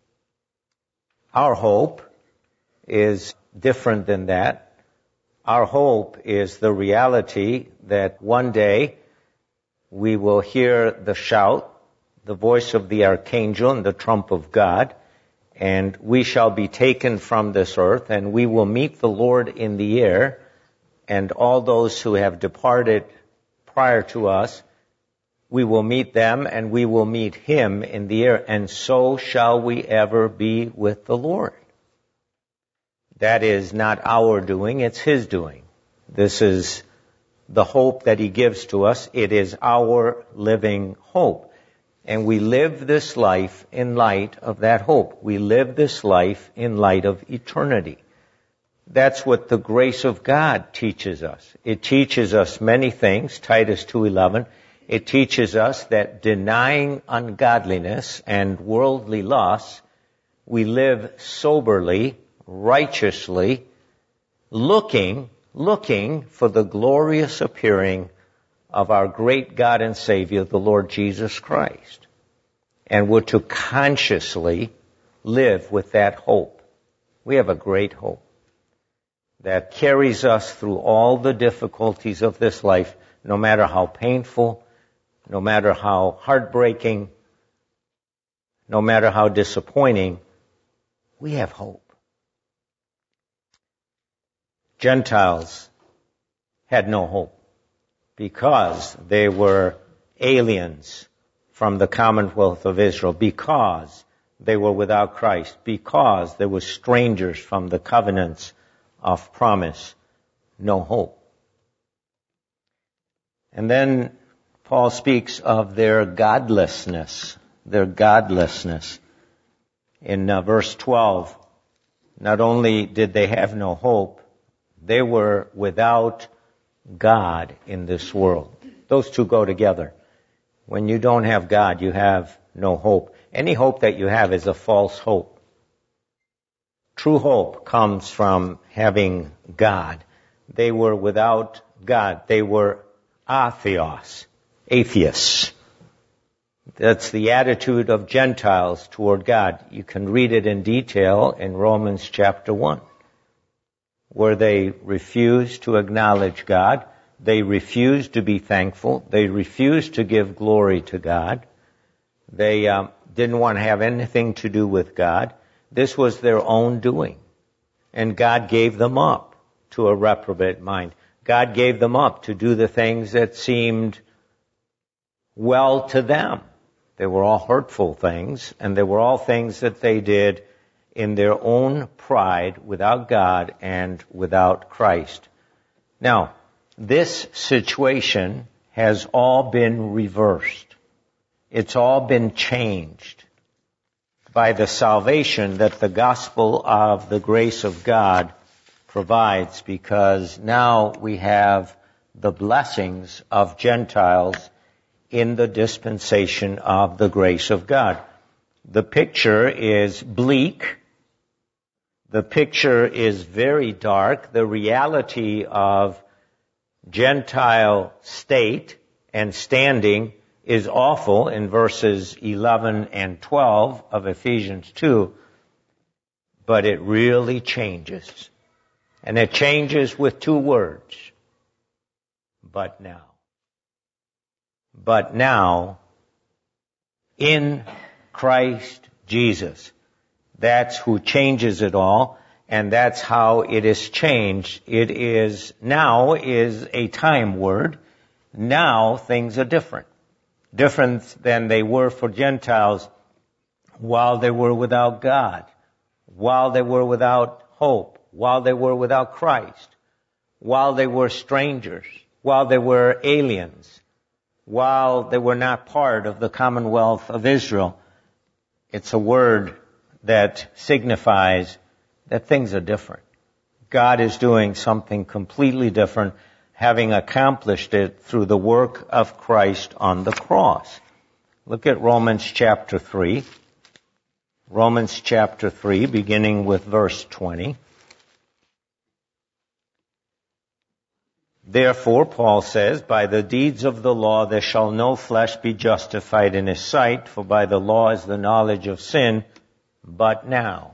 Our hope is different than that. Our hope is the reality that one day we will hear the shout, the voice of the archangel and the trump of God, and we shall be taken from this earth, and we will meet the Lord in the air, and all those who have departed prior to us, we will meet them, and we will meet Him in the air, and so shall we ever be with the Lord. That is not our doing, it's His doing. This is the hope that He gives to us. It is our living hope. And we live this life in light of that hope. We live this life in light of eternity. That's what the grace of God teaches us. It teaches us many things. Titus 2:11. It teaches us that denying ungodliness and worldly lusts, we live soberly, righteously, looking for the glorious appearing of our great God and Savior, the Lord Jesus Christ. And we're to consciously live with that hope. We have a great hope that carries us through all the difficulties of this life, no matter how painful, no matter how heartbreaking, no matter how disappointing. We have hope. Gentiles had no hope because they were aliens from the commonwealth of Israel, because they were without Christ, because they were strangers from the covenants of promise. No hope. And then Paul speaks of their godlessness. In verse 12, not only did they have no hope, they were without God in this world. Those two go together. When you don't have God, you have no hope. Any hope that you have is a false hope. True hope comes from having God. They were without God. They were atheists. That's the attitude of Gentiles toward God. You can read it in detail in Romans chapter 1, where they refuse to acknowledge God. They refuse to be thankful. They refuse to give glory to God. They didn't want to have anything to do with God. This was their own doing. And God gave them up to a reprobate mind. God gave them up to do the things that seemed well to them. They were all hurtful things, and they were all things that they did in their own pride, without God and without Christ. Now, this situation has all been reversed. It's all been changed by the salvation that the gospel of the grace of God provides, because now we have the blessings of Gentiles in the dispensation of the grace of God. The picture is bleak. The picture is very dark. The reality of Gentile state and standing is awful in verses 11 and 12 of Ephesians 2, but it really changes. And it changes with two words. But now. But now, in Christ Jesus. That's who changes it all, and that's how it is changed. It is, now is a time word. Now things are different. Different than they were for Gentiles while they were without God, while they were without hope, while they were without Christ, while they were strangers, while they were aliens, while they were not part of the commonwealth of Israel. It's a word that signifies that things are different. God is doing something completely different, having accomplished it through the work of Christ on the cross. Look at Romans chapter 3. Romans chapter 3, beginning with verse 20. Therefore, Paul says, by the deeds of the law there shall no flesh be justified in his sight, for by the law is the knowledge of sin, but now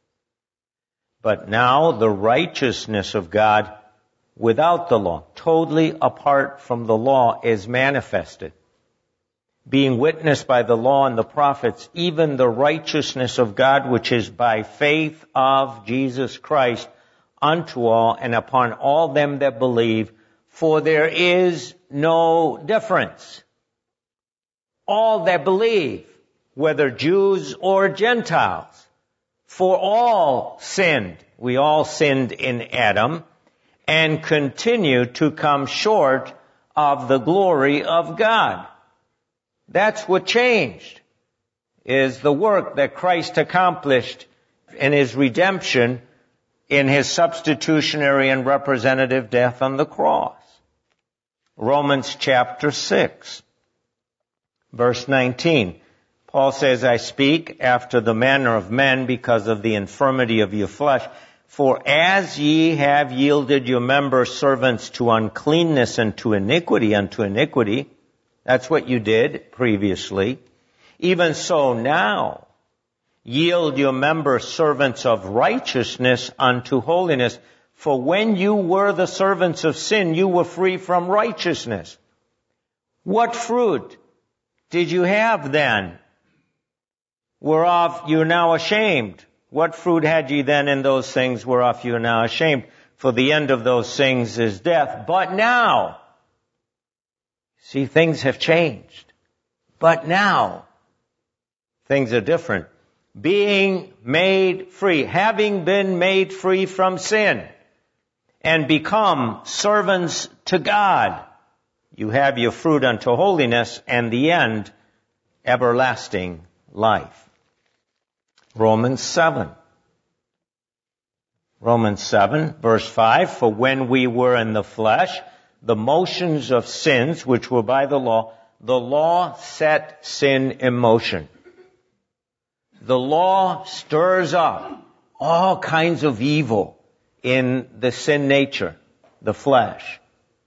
the righteousness of God without the law, totally apart from the law, is manifested, being witnessed by the law and the prophets, even the righteousness of God which is by faith of Jesus Christ unto all and upon all them that believe, for there is no difference. All that believe, whether Jews or Gentiles, for all sinned. We all sinned in Adam and continue to come short of the glory of God. That's what changed, is the work that Christ accomplished in his redemption, in his substitutionary and representative death on the cross. Romans chapter 6, verse 19. Paul says, I speak after the manner of men because of the infirmity of your flesh. For as ye have yielded your members servants to uncleanness and to iniquity unto iniquity, that's what you did previously, even so now yield your members servants of righteousness unto holiness. For when you were the servants of sin, you were free from righteousness. What fruit did you have then, whereof you are now ashamed? What fruit had ye then in those things whereof you are now ashamed? For the end of those things is death. But now, see, things have changed. But now, things are different. Being made free, having been made free from sin, and become servants to God, you have your fruit unto holiness, and the end, everlasting life. Romans 7, verse 5, for when we were in the flesh, the motions of sins which were by the law set sin in motion. The law stirs up all kinds of evil in the sin nature, the flesh.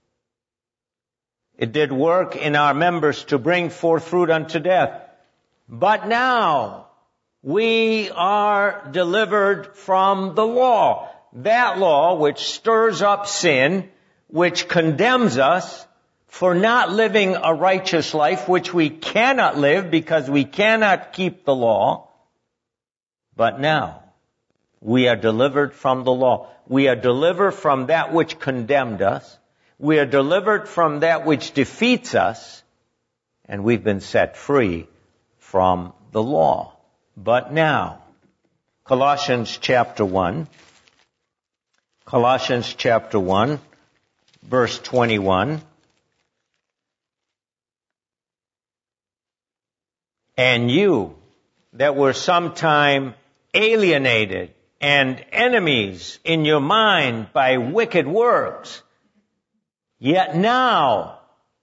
It did work in our members to bring forth fruit unto death. But now we are delivered from the law. That law which stirs up sin, which condemns us, for not living a righteous life, which we cannot live because we cannot keep the law. But now we are delivered from the law. We are delivered from that which condemned us. We are delivered from that which defeats us. And we've been set free from the law. But now, Colossians chapter 1, verse 21. And you that were sometime alienated and enemies in your mind by wicked works, yet now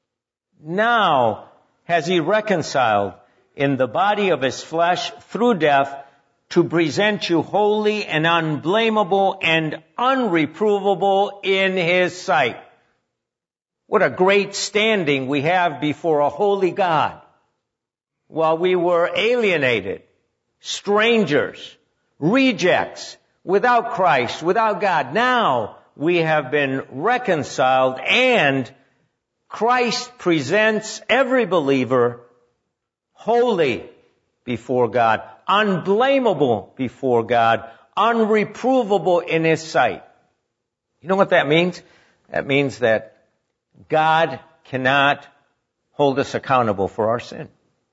has he reconciled in the body of his flesh through death to present you holy and unblameable and unreprovable in his sight. What a great standing we have before a holy God. While we were alienated, strangers, rejects, without Christ, without God, now we have been reconciled, and Christ presents every believer holy before God, unblameable before God, unreprovable in his sight. You know what that means? That means that God cannot hold us accountable for our sin,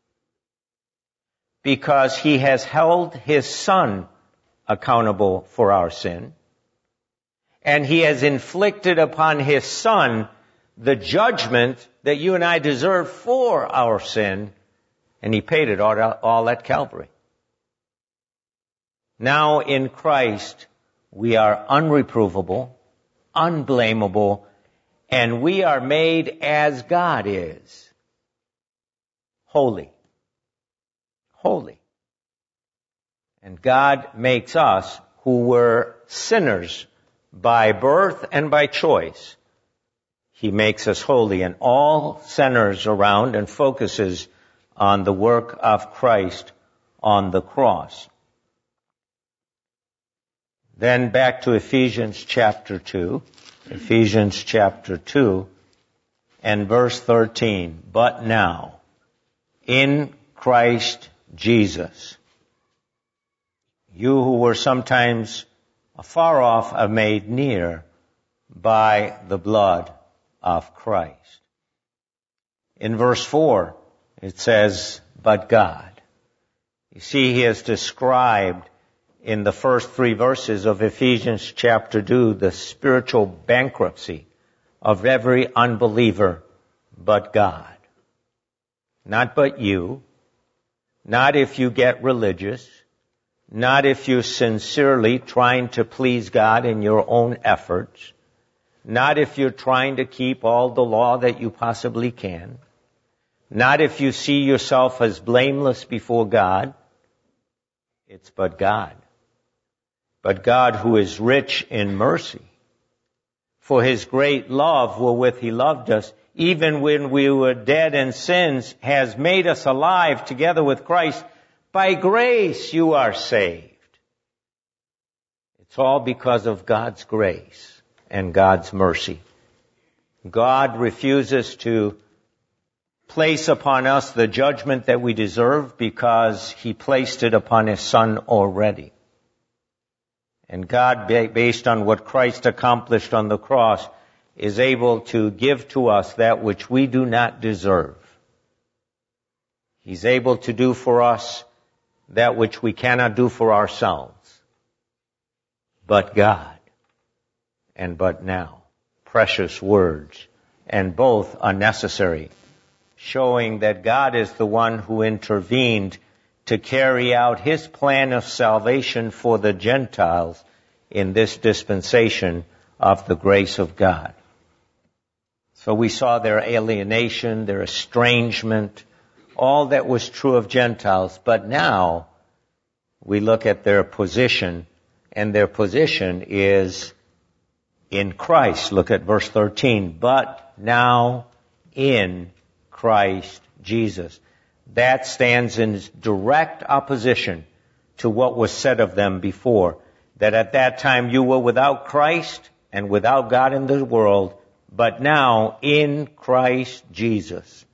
because he has held his Son accountable for our sin, and he has inflicted upon his Son the judgment that you and I deserve for our sin, and he paid it all at Calvary. Now in Christ, we are unreprovable, unblameable, and we are made as God is, holy. Holy. And God makes us, who were sinners by birth and by choice, he makes us holy, and all centers around and focuses on the work of Christ on the cross. Then back to Ephesians chapter 2, and verse 13. But now, in Christ Jesus, you who were sometimes afar off are made near by the blood of Christ. In verse 4, it says, but God. You see, he has described in the first 3 verses of Ephesians chapter 2 the spiritual bankruptcy of every unbeliever but God. Not but you. Not if you get religious. Not if you're sincerely trying to please God in your own efforts. Not if you're trying to keep all the law that you possibly can. Not if you see yourself as blameless before God. It's but God. But God, who is rich in mercy, for his great love wherewith he loved us, even when we were dead in sins, has made us alive together with Christ. By grace you are saved. It's all because of God's grace and God's mercy. God refuses to place upon us the judgment that we deserve because he placed it upon his Son already. And God, based on what Christ accomplished on the cross, is able to give to us that which we do not deserve. He's able to do for us that which we cannot do for ourselves. But God, and but now. Precious words. And both are necessary, showing that God is the one who intervened to carry out his plan of salvation for the Gentiles in this dispensation of the grace of God. So we saw their alienation, their estrangement, all that was true of Gentiles. But now we look at their position, and their position is in Christ. Look at verse 13. But now in Christ Jesus. That stands in direct opposition to what was said of them before, that at that time you were without Christ and without God in the world, but now in Christ Jesus.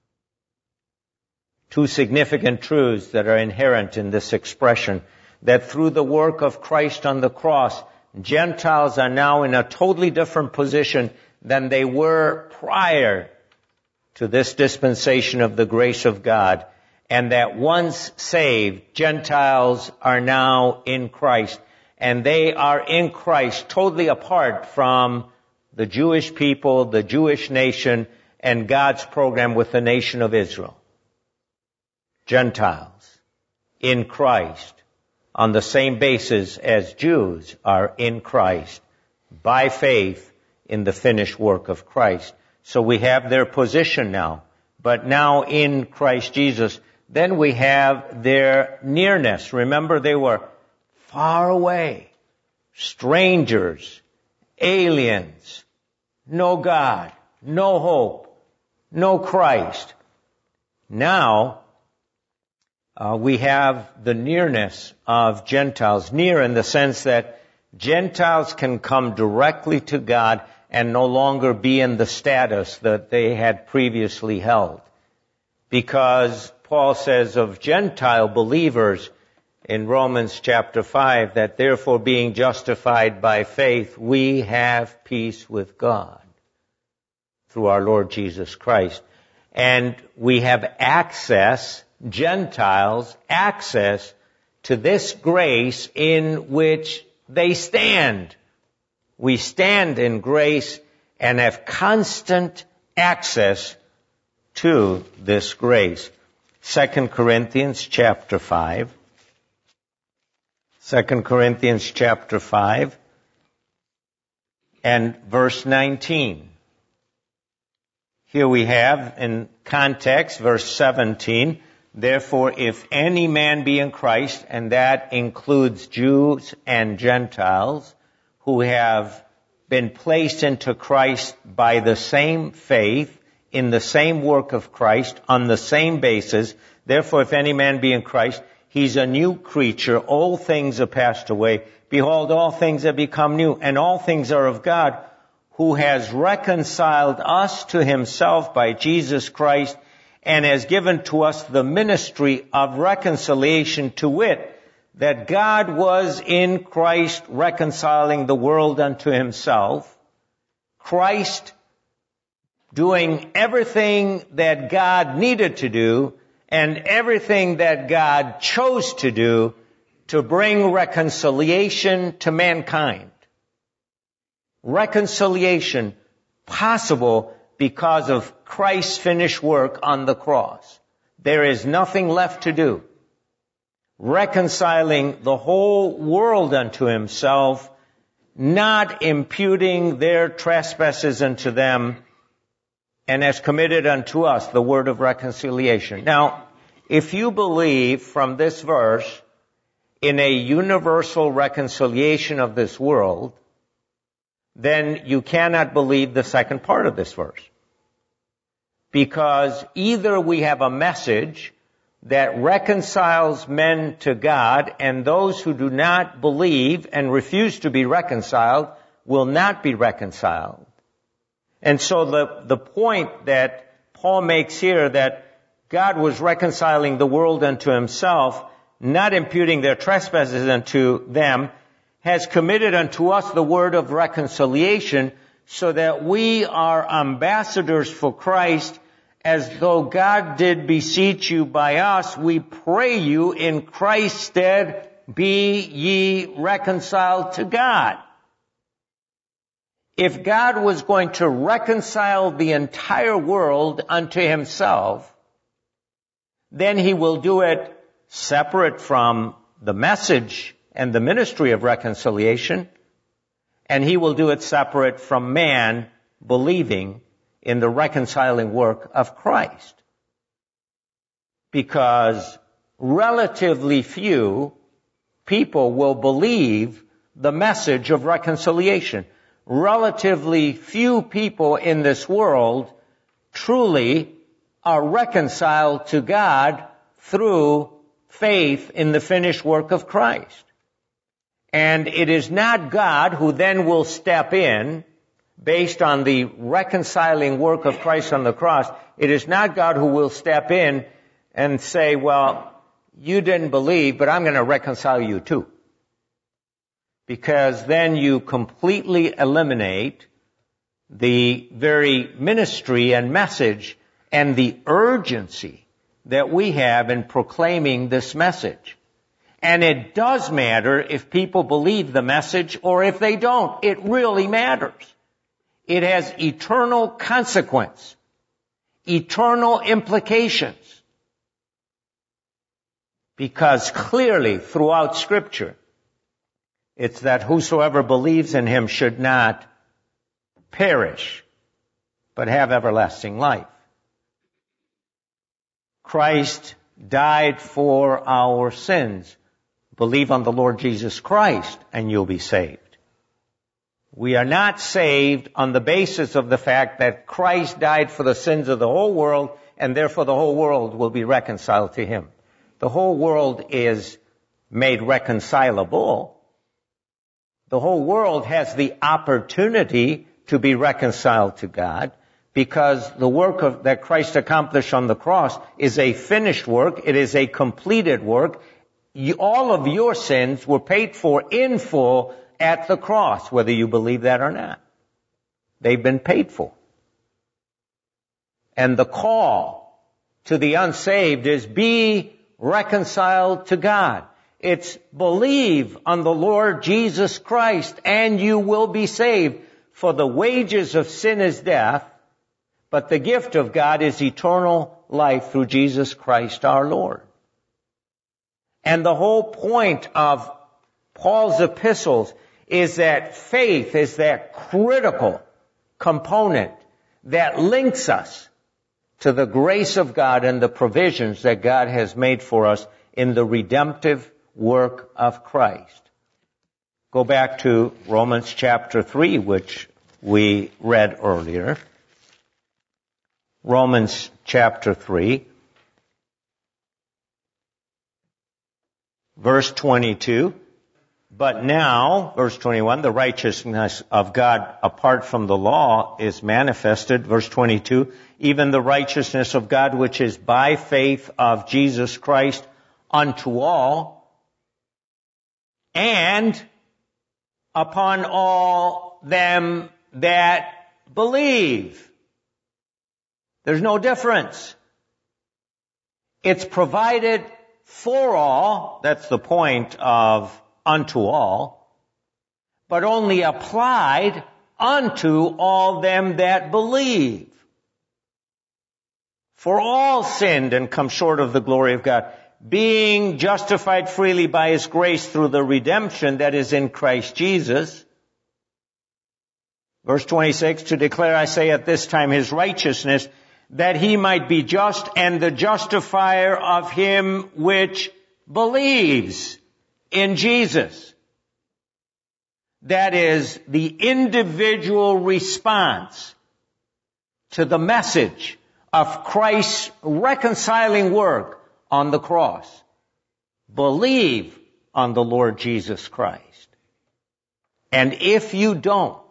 Two significant truths that are inherent in this expression, that through the work of Christ on the cross, Gentiles are now in a totally different position than they were prior to this dispensation of the grace of God, and that once saved, Gentiles are now in Christ, and they are in Christ totally apart from the Jewish people, the Jewish nation, and God's program with the nation of Israel. Gentiles in Christ on the same basis as Jews are in Christ by faith in the finished work of Christ. So we have their position now, but now in Christ Jesus. Then we have their nearness. Remember, they were far away, strangers, aliens, no God, no hope, no Christ. Now, we have the nearness of Gentiles, near in the sense that Gentiles can come directly to God and no longer be in the status that they had previously held. Because Paul says of Gentile believers in Romans chapter 5 that therefore being justified by faith, we have peace with God through our Lord Jesus Christ. And we have access, Gentiles, access to this grace in which they stand. We stand in grace and have constant access to this grace. 2 Corinthians chapter 5. 2 Corinthians chapter 5 and verse 19. Here we have in context verse 17, therefore if any man be in Christ, and that includes Jews and Gentiles, who have been placed into Christ by the same faith, in the same work of Christ, on the same basis. Therefore, if any man be in Christ, he's a new creature. All things are passed away. Behold, all things have become new, and all things are of God, who has reconciled us to himself by Jesus Christ, and has given to us the ministry of reconciliation, to wit, that God was in Christ reconciling the world unto himself. Christ doing everything that God needed to do and everything that God chose to do to bring reconciliation to mankind. Reconciliation possible because of Christ's finished work on the cross. There is nothing left to do. Reconciling the whole world unto himself, not imputing their trespasses unto them, and has committed unto us the word of reconciliation. Now, if you believe from this verse in a universal reconciliation of this world, then you cannot believe the second part of this verse. Because either we have a message that reconciles men to God, and those who do not believe and refuse to be reconciled will not be reconciled. And so the point that Paul makes here, that God was reconciling the world unto himself, not imputing their trespasses unto them, has committed unto us the word of reconciliation, so that we are ambassadors for Christ, as though God did beseech you by us. We pray you in Christ's stead, be ye reconciled to God. If God was going to reconcile the entire world unto himself, then he will do it separate from the message and the ministry of reconciliation, and he will do it separate from man believing in the reconciling work of Christ. Because relatively few people will believe the message of reconciliation. Relatively few people in this world truly are reconciled to God through faith in the finished work of Christ. And it is not God who then will step in, based on the reconciling work of Christ on the cross, it is not God who will step in and say, well, you didn't believe, but I'm going to reconcile you too. Because then you completely eliminate the very ministry and message and the urgency that we have in proclaiming this message. And it does matter if people believe the message or if they don't. It really matters. It has eternal consequence, eternal implications. Because clearly throughout Scripture, it's that whosoever believes in him should not perish, but have everlasting life. Christ died for our sins. Believe on the Lord Jesus Christ and you'll be saved. We are not saved on the basis of the fact that Christ died for the sins of the whole world and therefore the whole world will be reconciled to him. The whole world is made reconcilable. The whole world has the opportunity to be reconciled to God because the work that Christ accomplished on the cross is a finished work. It is a completed work. All of your sins were paid for in full at the cross, whether you believe that or not. They've been paid for. And the call to the unsaved is be reconciled to God. It's believe on the Lord Jesus Christ and you will be saved. For the wages of sin is death, but the gift of God is eternal life through Jesus Christ our Lord. And the whole point of Paul's epistles is that faith is that critical component that links us to the grace of God and the provisions that God has made for us in the redemptive work of Christ. Go back to Romans chapter 3, which we read earlier. Romans chapter 3. Verse 22, but now, verse 21, the righteousness of God apart from the law is manifested. Verse 22, even the righteousness of God which is by faith of Jesus Christ unto all, and upon all them that believe. There's no difference. It's provided for all, that's the point of unto all, but only applied unto all them that believe. For all sinned and come short of the glory of God, being justified freely by His grace through the redemption that is in Christ Jesus. Verse 26, to declare, I say at this time, His righteousness, that He might be just and the justifier of him which believes in Jesus. That is the individual response to the message of Christ's reconciling work on the cross. Believe on the Lord Jesus Christ. And if you don't,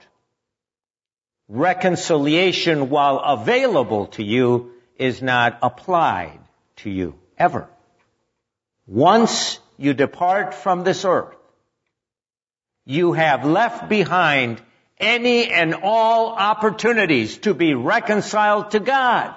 reconciliation, while available to you, is not applied to you, ever. Once you depart from this earth, you have left behind any and all opportunities to be reconciled to God.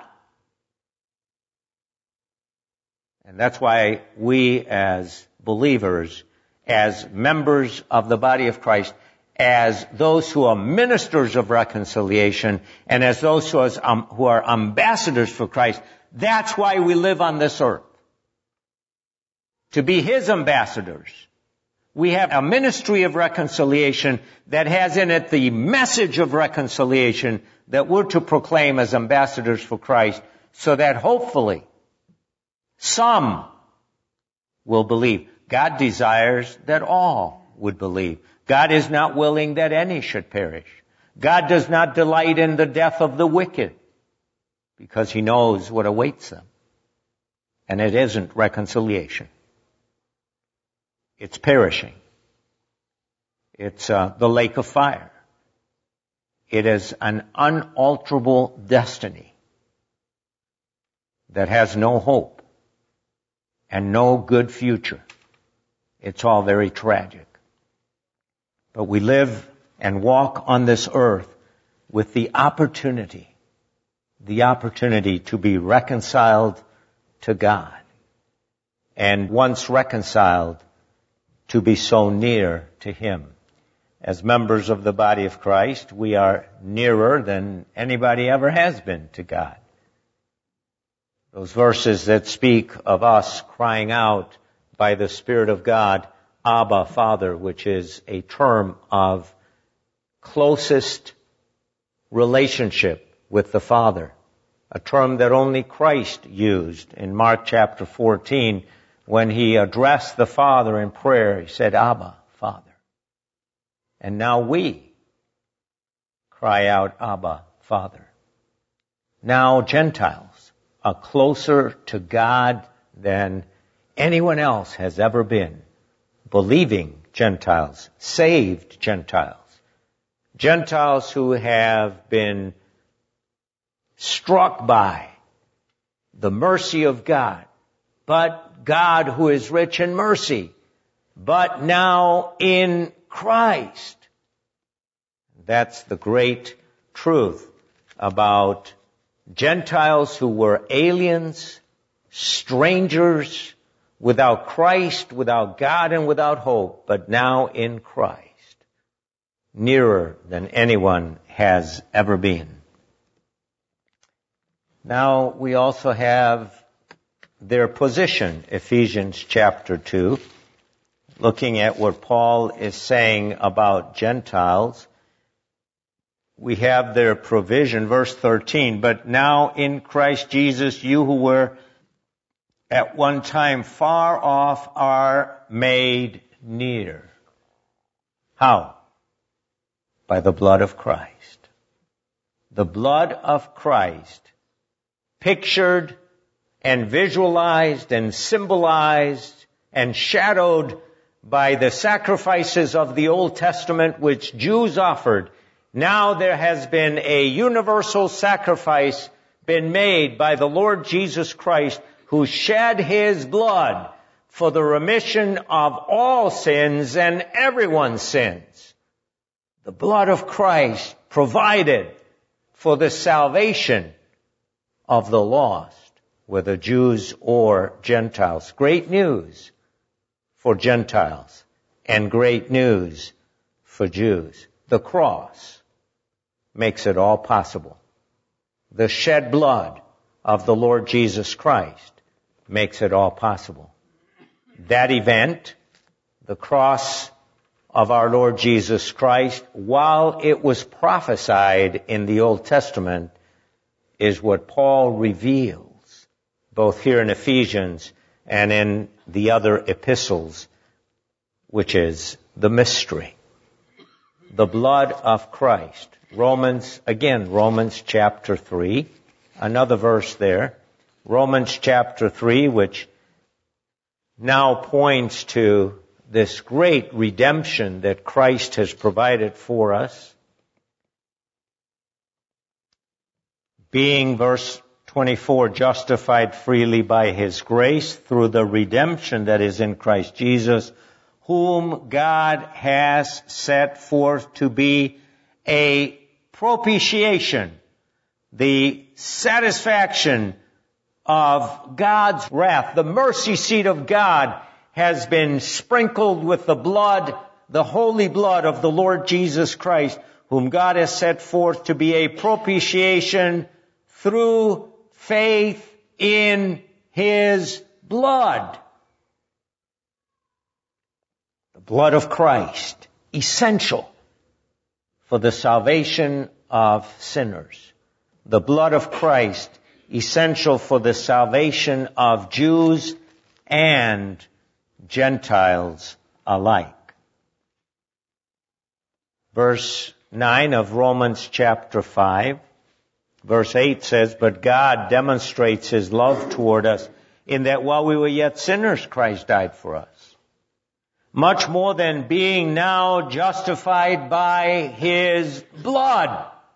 And that's why we as believers, as members of the body of Christ, as those who are ministers of reconciliation, and as those who are ambassadors for Christ, that's why we live on this earth. To be His ambassadors. We have a ministry of reconciliation that has in it the message of reconciliation that we're to proclaim as ambassadors for Christ, so that hopefully some will believe. God desires that all would believe. God is not willing that any should perish. God does not delight in the death of the wicked, because He knows what awaits them. And it isn't reconciliation. It's perishing. It's the lake of fire. It is an unalterable destiny that has no hope and no good future. It's all very tragic. But we live and walk on this earth with the opportunity to be reconciled to God. And once reconciled, to be so near to Him. As members of the body of Christ, we are nearer than anybody ever has been to God. Those verses that speak of us crying out by the Spirit of God, Abba, Father, which is a term of closest relationship with the Father, a term that only Christ used in Mark chapter 14 when He addressed the Father in prayer. He said, Abba, Father. And now we cry out, Abba, Father. Now Gentiles are closer to God than anyone else has ever been. Believing Gentiles, saved Gentiles. Gentiles who have been struck by the mercy of God, but God who is rich in mercy, but now in Christ. That's the great truth about Gentiles who were aliens, strangers, without Christ, without God, and without hope, but now in Christ, nearer than anyone has ever been. Now we also have their position, Ephesians chapter 2, looking at what Paul is saying about Gentiles. We have their provision, verse 13, but now in Christ Jesus, you who were at one time far off are made near. How? By the blood of Christ. The blood of Christ, pictured and visualized and symbolized and shadowed by the sacrifices of the Old Testament which Jews offered. Now there has been a universal sacrifice been made by the Lord Jesus Christ, who shed His blood for the remission of all sins and everyone's sins. The blood of Christ provided for the salvation of the lost, whether Jews or Gentiles. Great news for Gentiles and great news for Jews. The cross makes it all possible. The shed blood of the Lord Jesus Christ makes it all possible. That event, the cross of our Lord Jesus Christ, while it was prophesied in the Old Testament, is what Paul reveals, both here in Ephesians and in the other epistles, which is the mystery. The blood of Christ. Romans chapter 3, another verse there. Romans chapter 3, which now points to this great redemption that Christ has provided for us. Being, verse 24, justified freely by His grace through the redemption that is in Christ Jesus, whom God has set forth to be a propitiation, the satisfaction of God's wrath. The mercy seat of God has been sprinkled with the blood, the holy blood of the Lord Jesus Christ, whom God has set forth to be a propitiation through faith in His blood. The blood of Christ, essential for the salvation of sinners. The blood of Christ, essential for the salvation of Jews and Gentiles alike. Verse 9 of Romans chapter 5, verse 8 says, but God demonstrates His love toward us in that while we were yet sinners, Christ died for us. Much more than being now justified by His blood.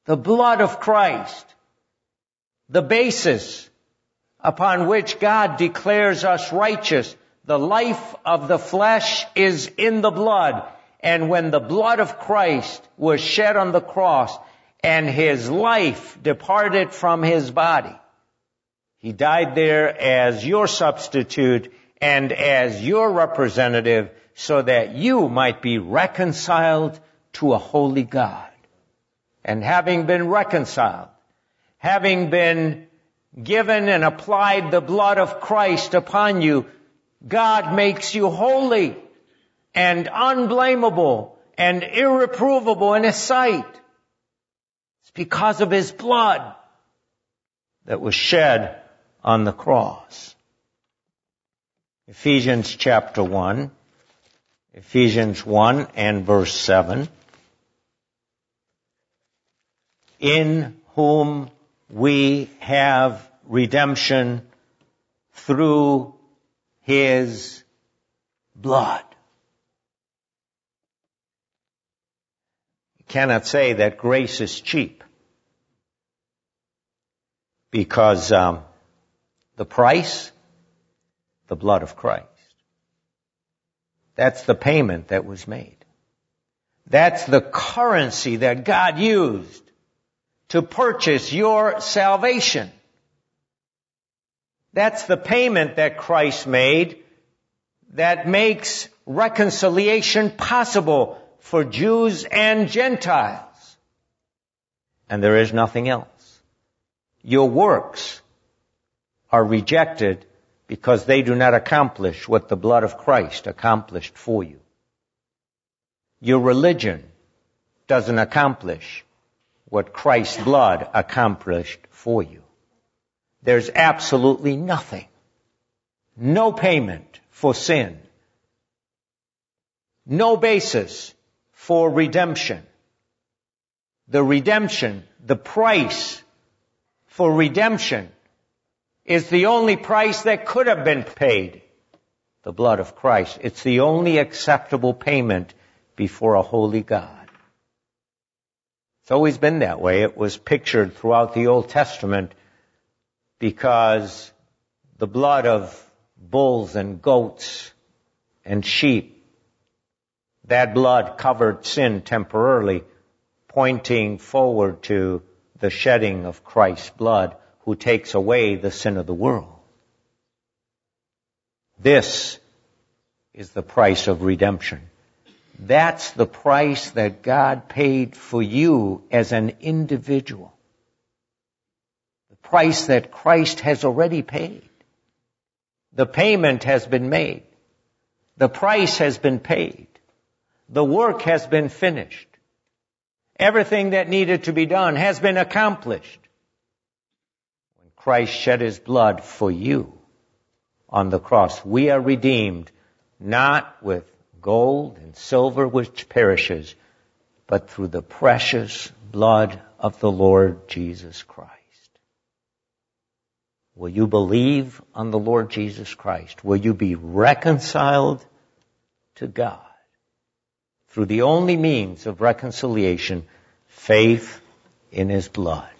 The blood of Christ, the basis upon which God declares us righteous. The life of the flesh is in the blood. And when the blood of Christ was shed on the cross and his life departed from his body, he died there as your substitute and as your representative so that you might be reconciled to a holy God. And having been reconciled, having been given and applied the blood of Christ upon you, God makes you holy and unblameable and irreprovable in his sight. It's because of his blood that was shed on the cross. Ephesians chapter 1, Ephesians 1 and verse 7. In whom we have redemption through his blood. You cannot say that grace is cheap, because the price, the blood of Christ. That's the payment that was made. That's the currency that God used to purchase your salvation. That's the payment that Christ made that makes reconciliation possible for Jews and Gentiles. And there is nothing else. Your works are rejected because they do not accomplish what the blood of Christ accomplished for you. Your religion doesn't accomplish what Christ's blood accomplished for you. There's absolutely nothing, no payment for sin, no basis for redemption. The redemption, the price for redemption is the only price that could have been paid, the blood of Christ. It's the only acceptable payment before a holy God. It's always been that way. It was pictured throughout the Old Testament because the blood of bulls and goats and sheep, that blood covered sin temporarily, pointing forward to the shedding of Christ's blood, who takes away the sin of the world. This is the price of redemption. That's the price that God paid for you as an individual. The price that Christ has already paid. The payment has been made. The price has been paid. The work has been finished. Everything that needed to be done has been accomplished. When Christ shed his blood for you on the cross, we are redeemed not with gold and silver which perishes, but through the precious blood of the Lord Jesus Christ. Will you believe on the Lord Jesus Christ? Will you be reconciled to God through the only means of reconciliation, faith in his blood?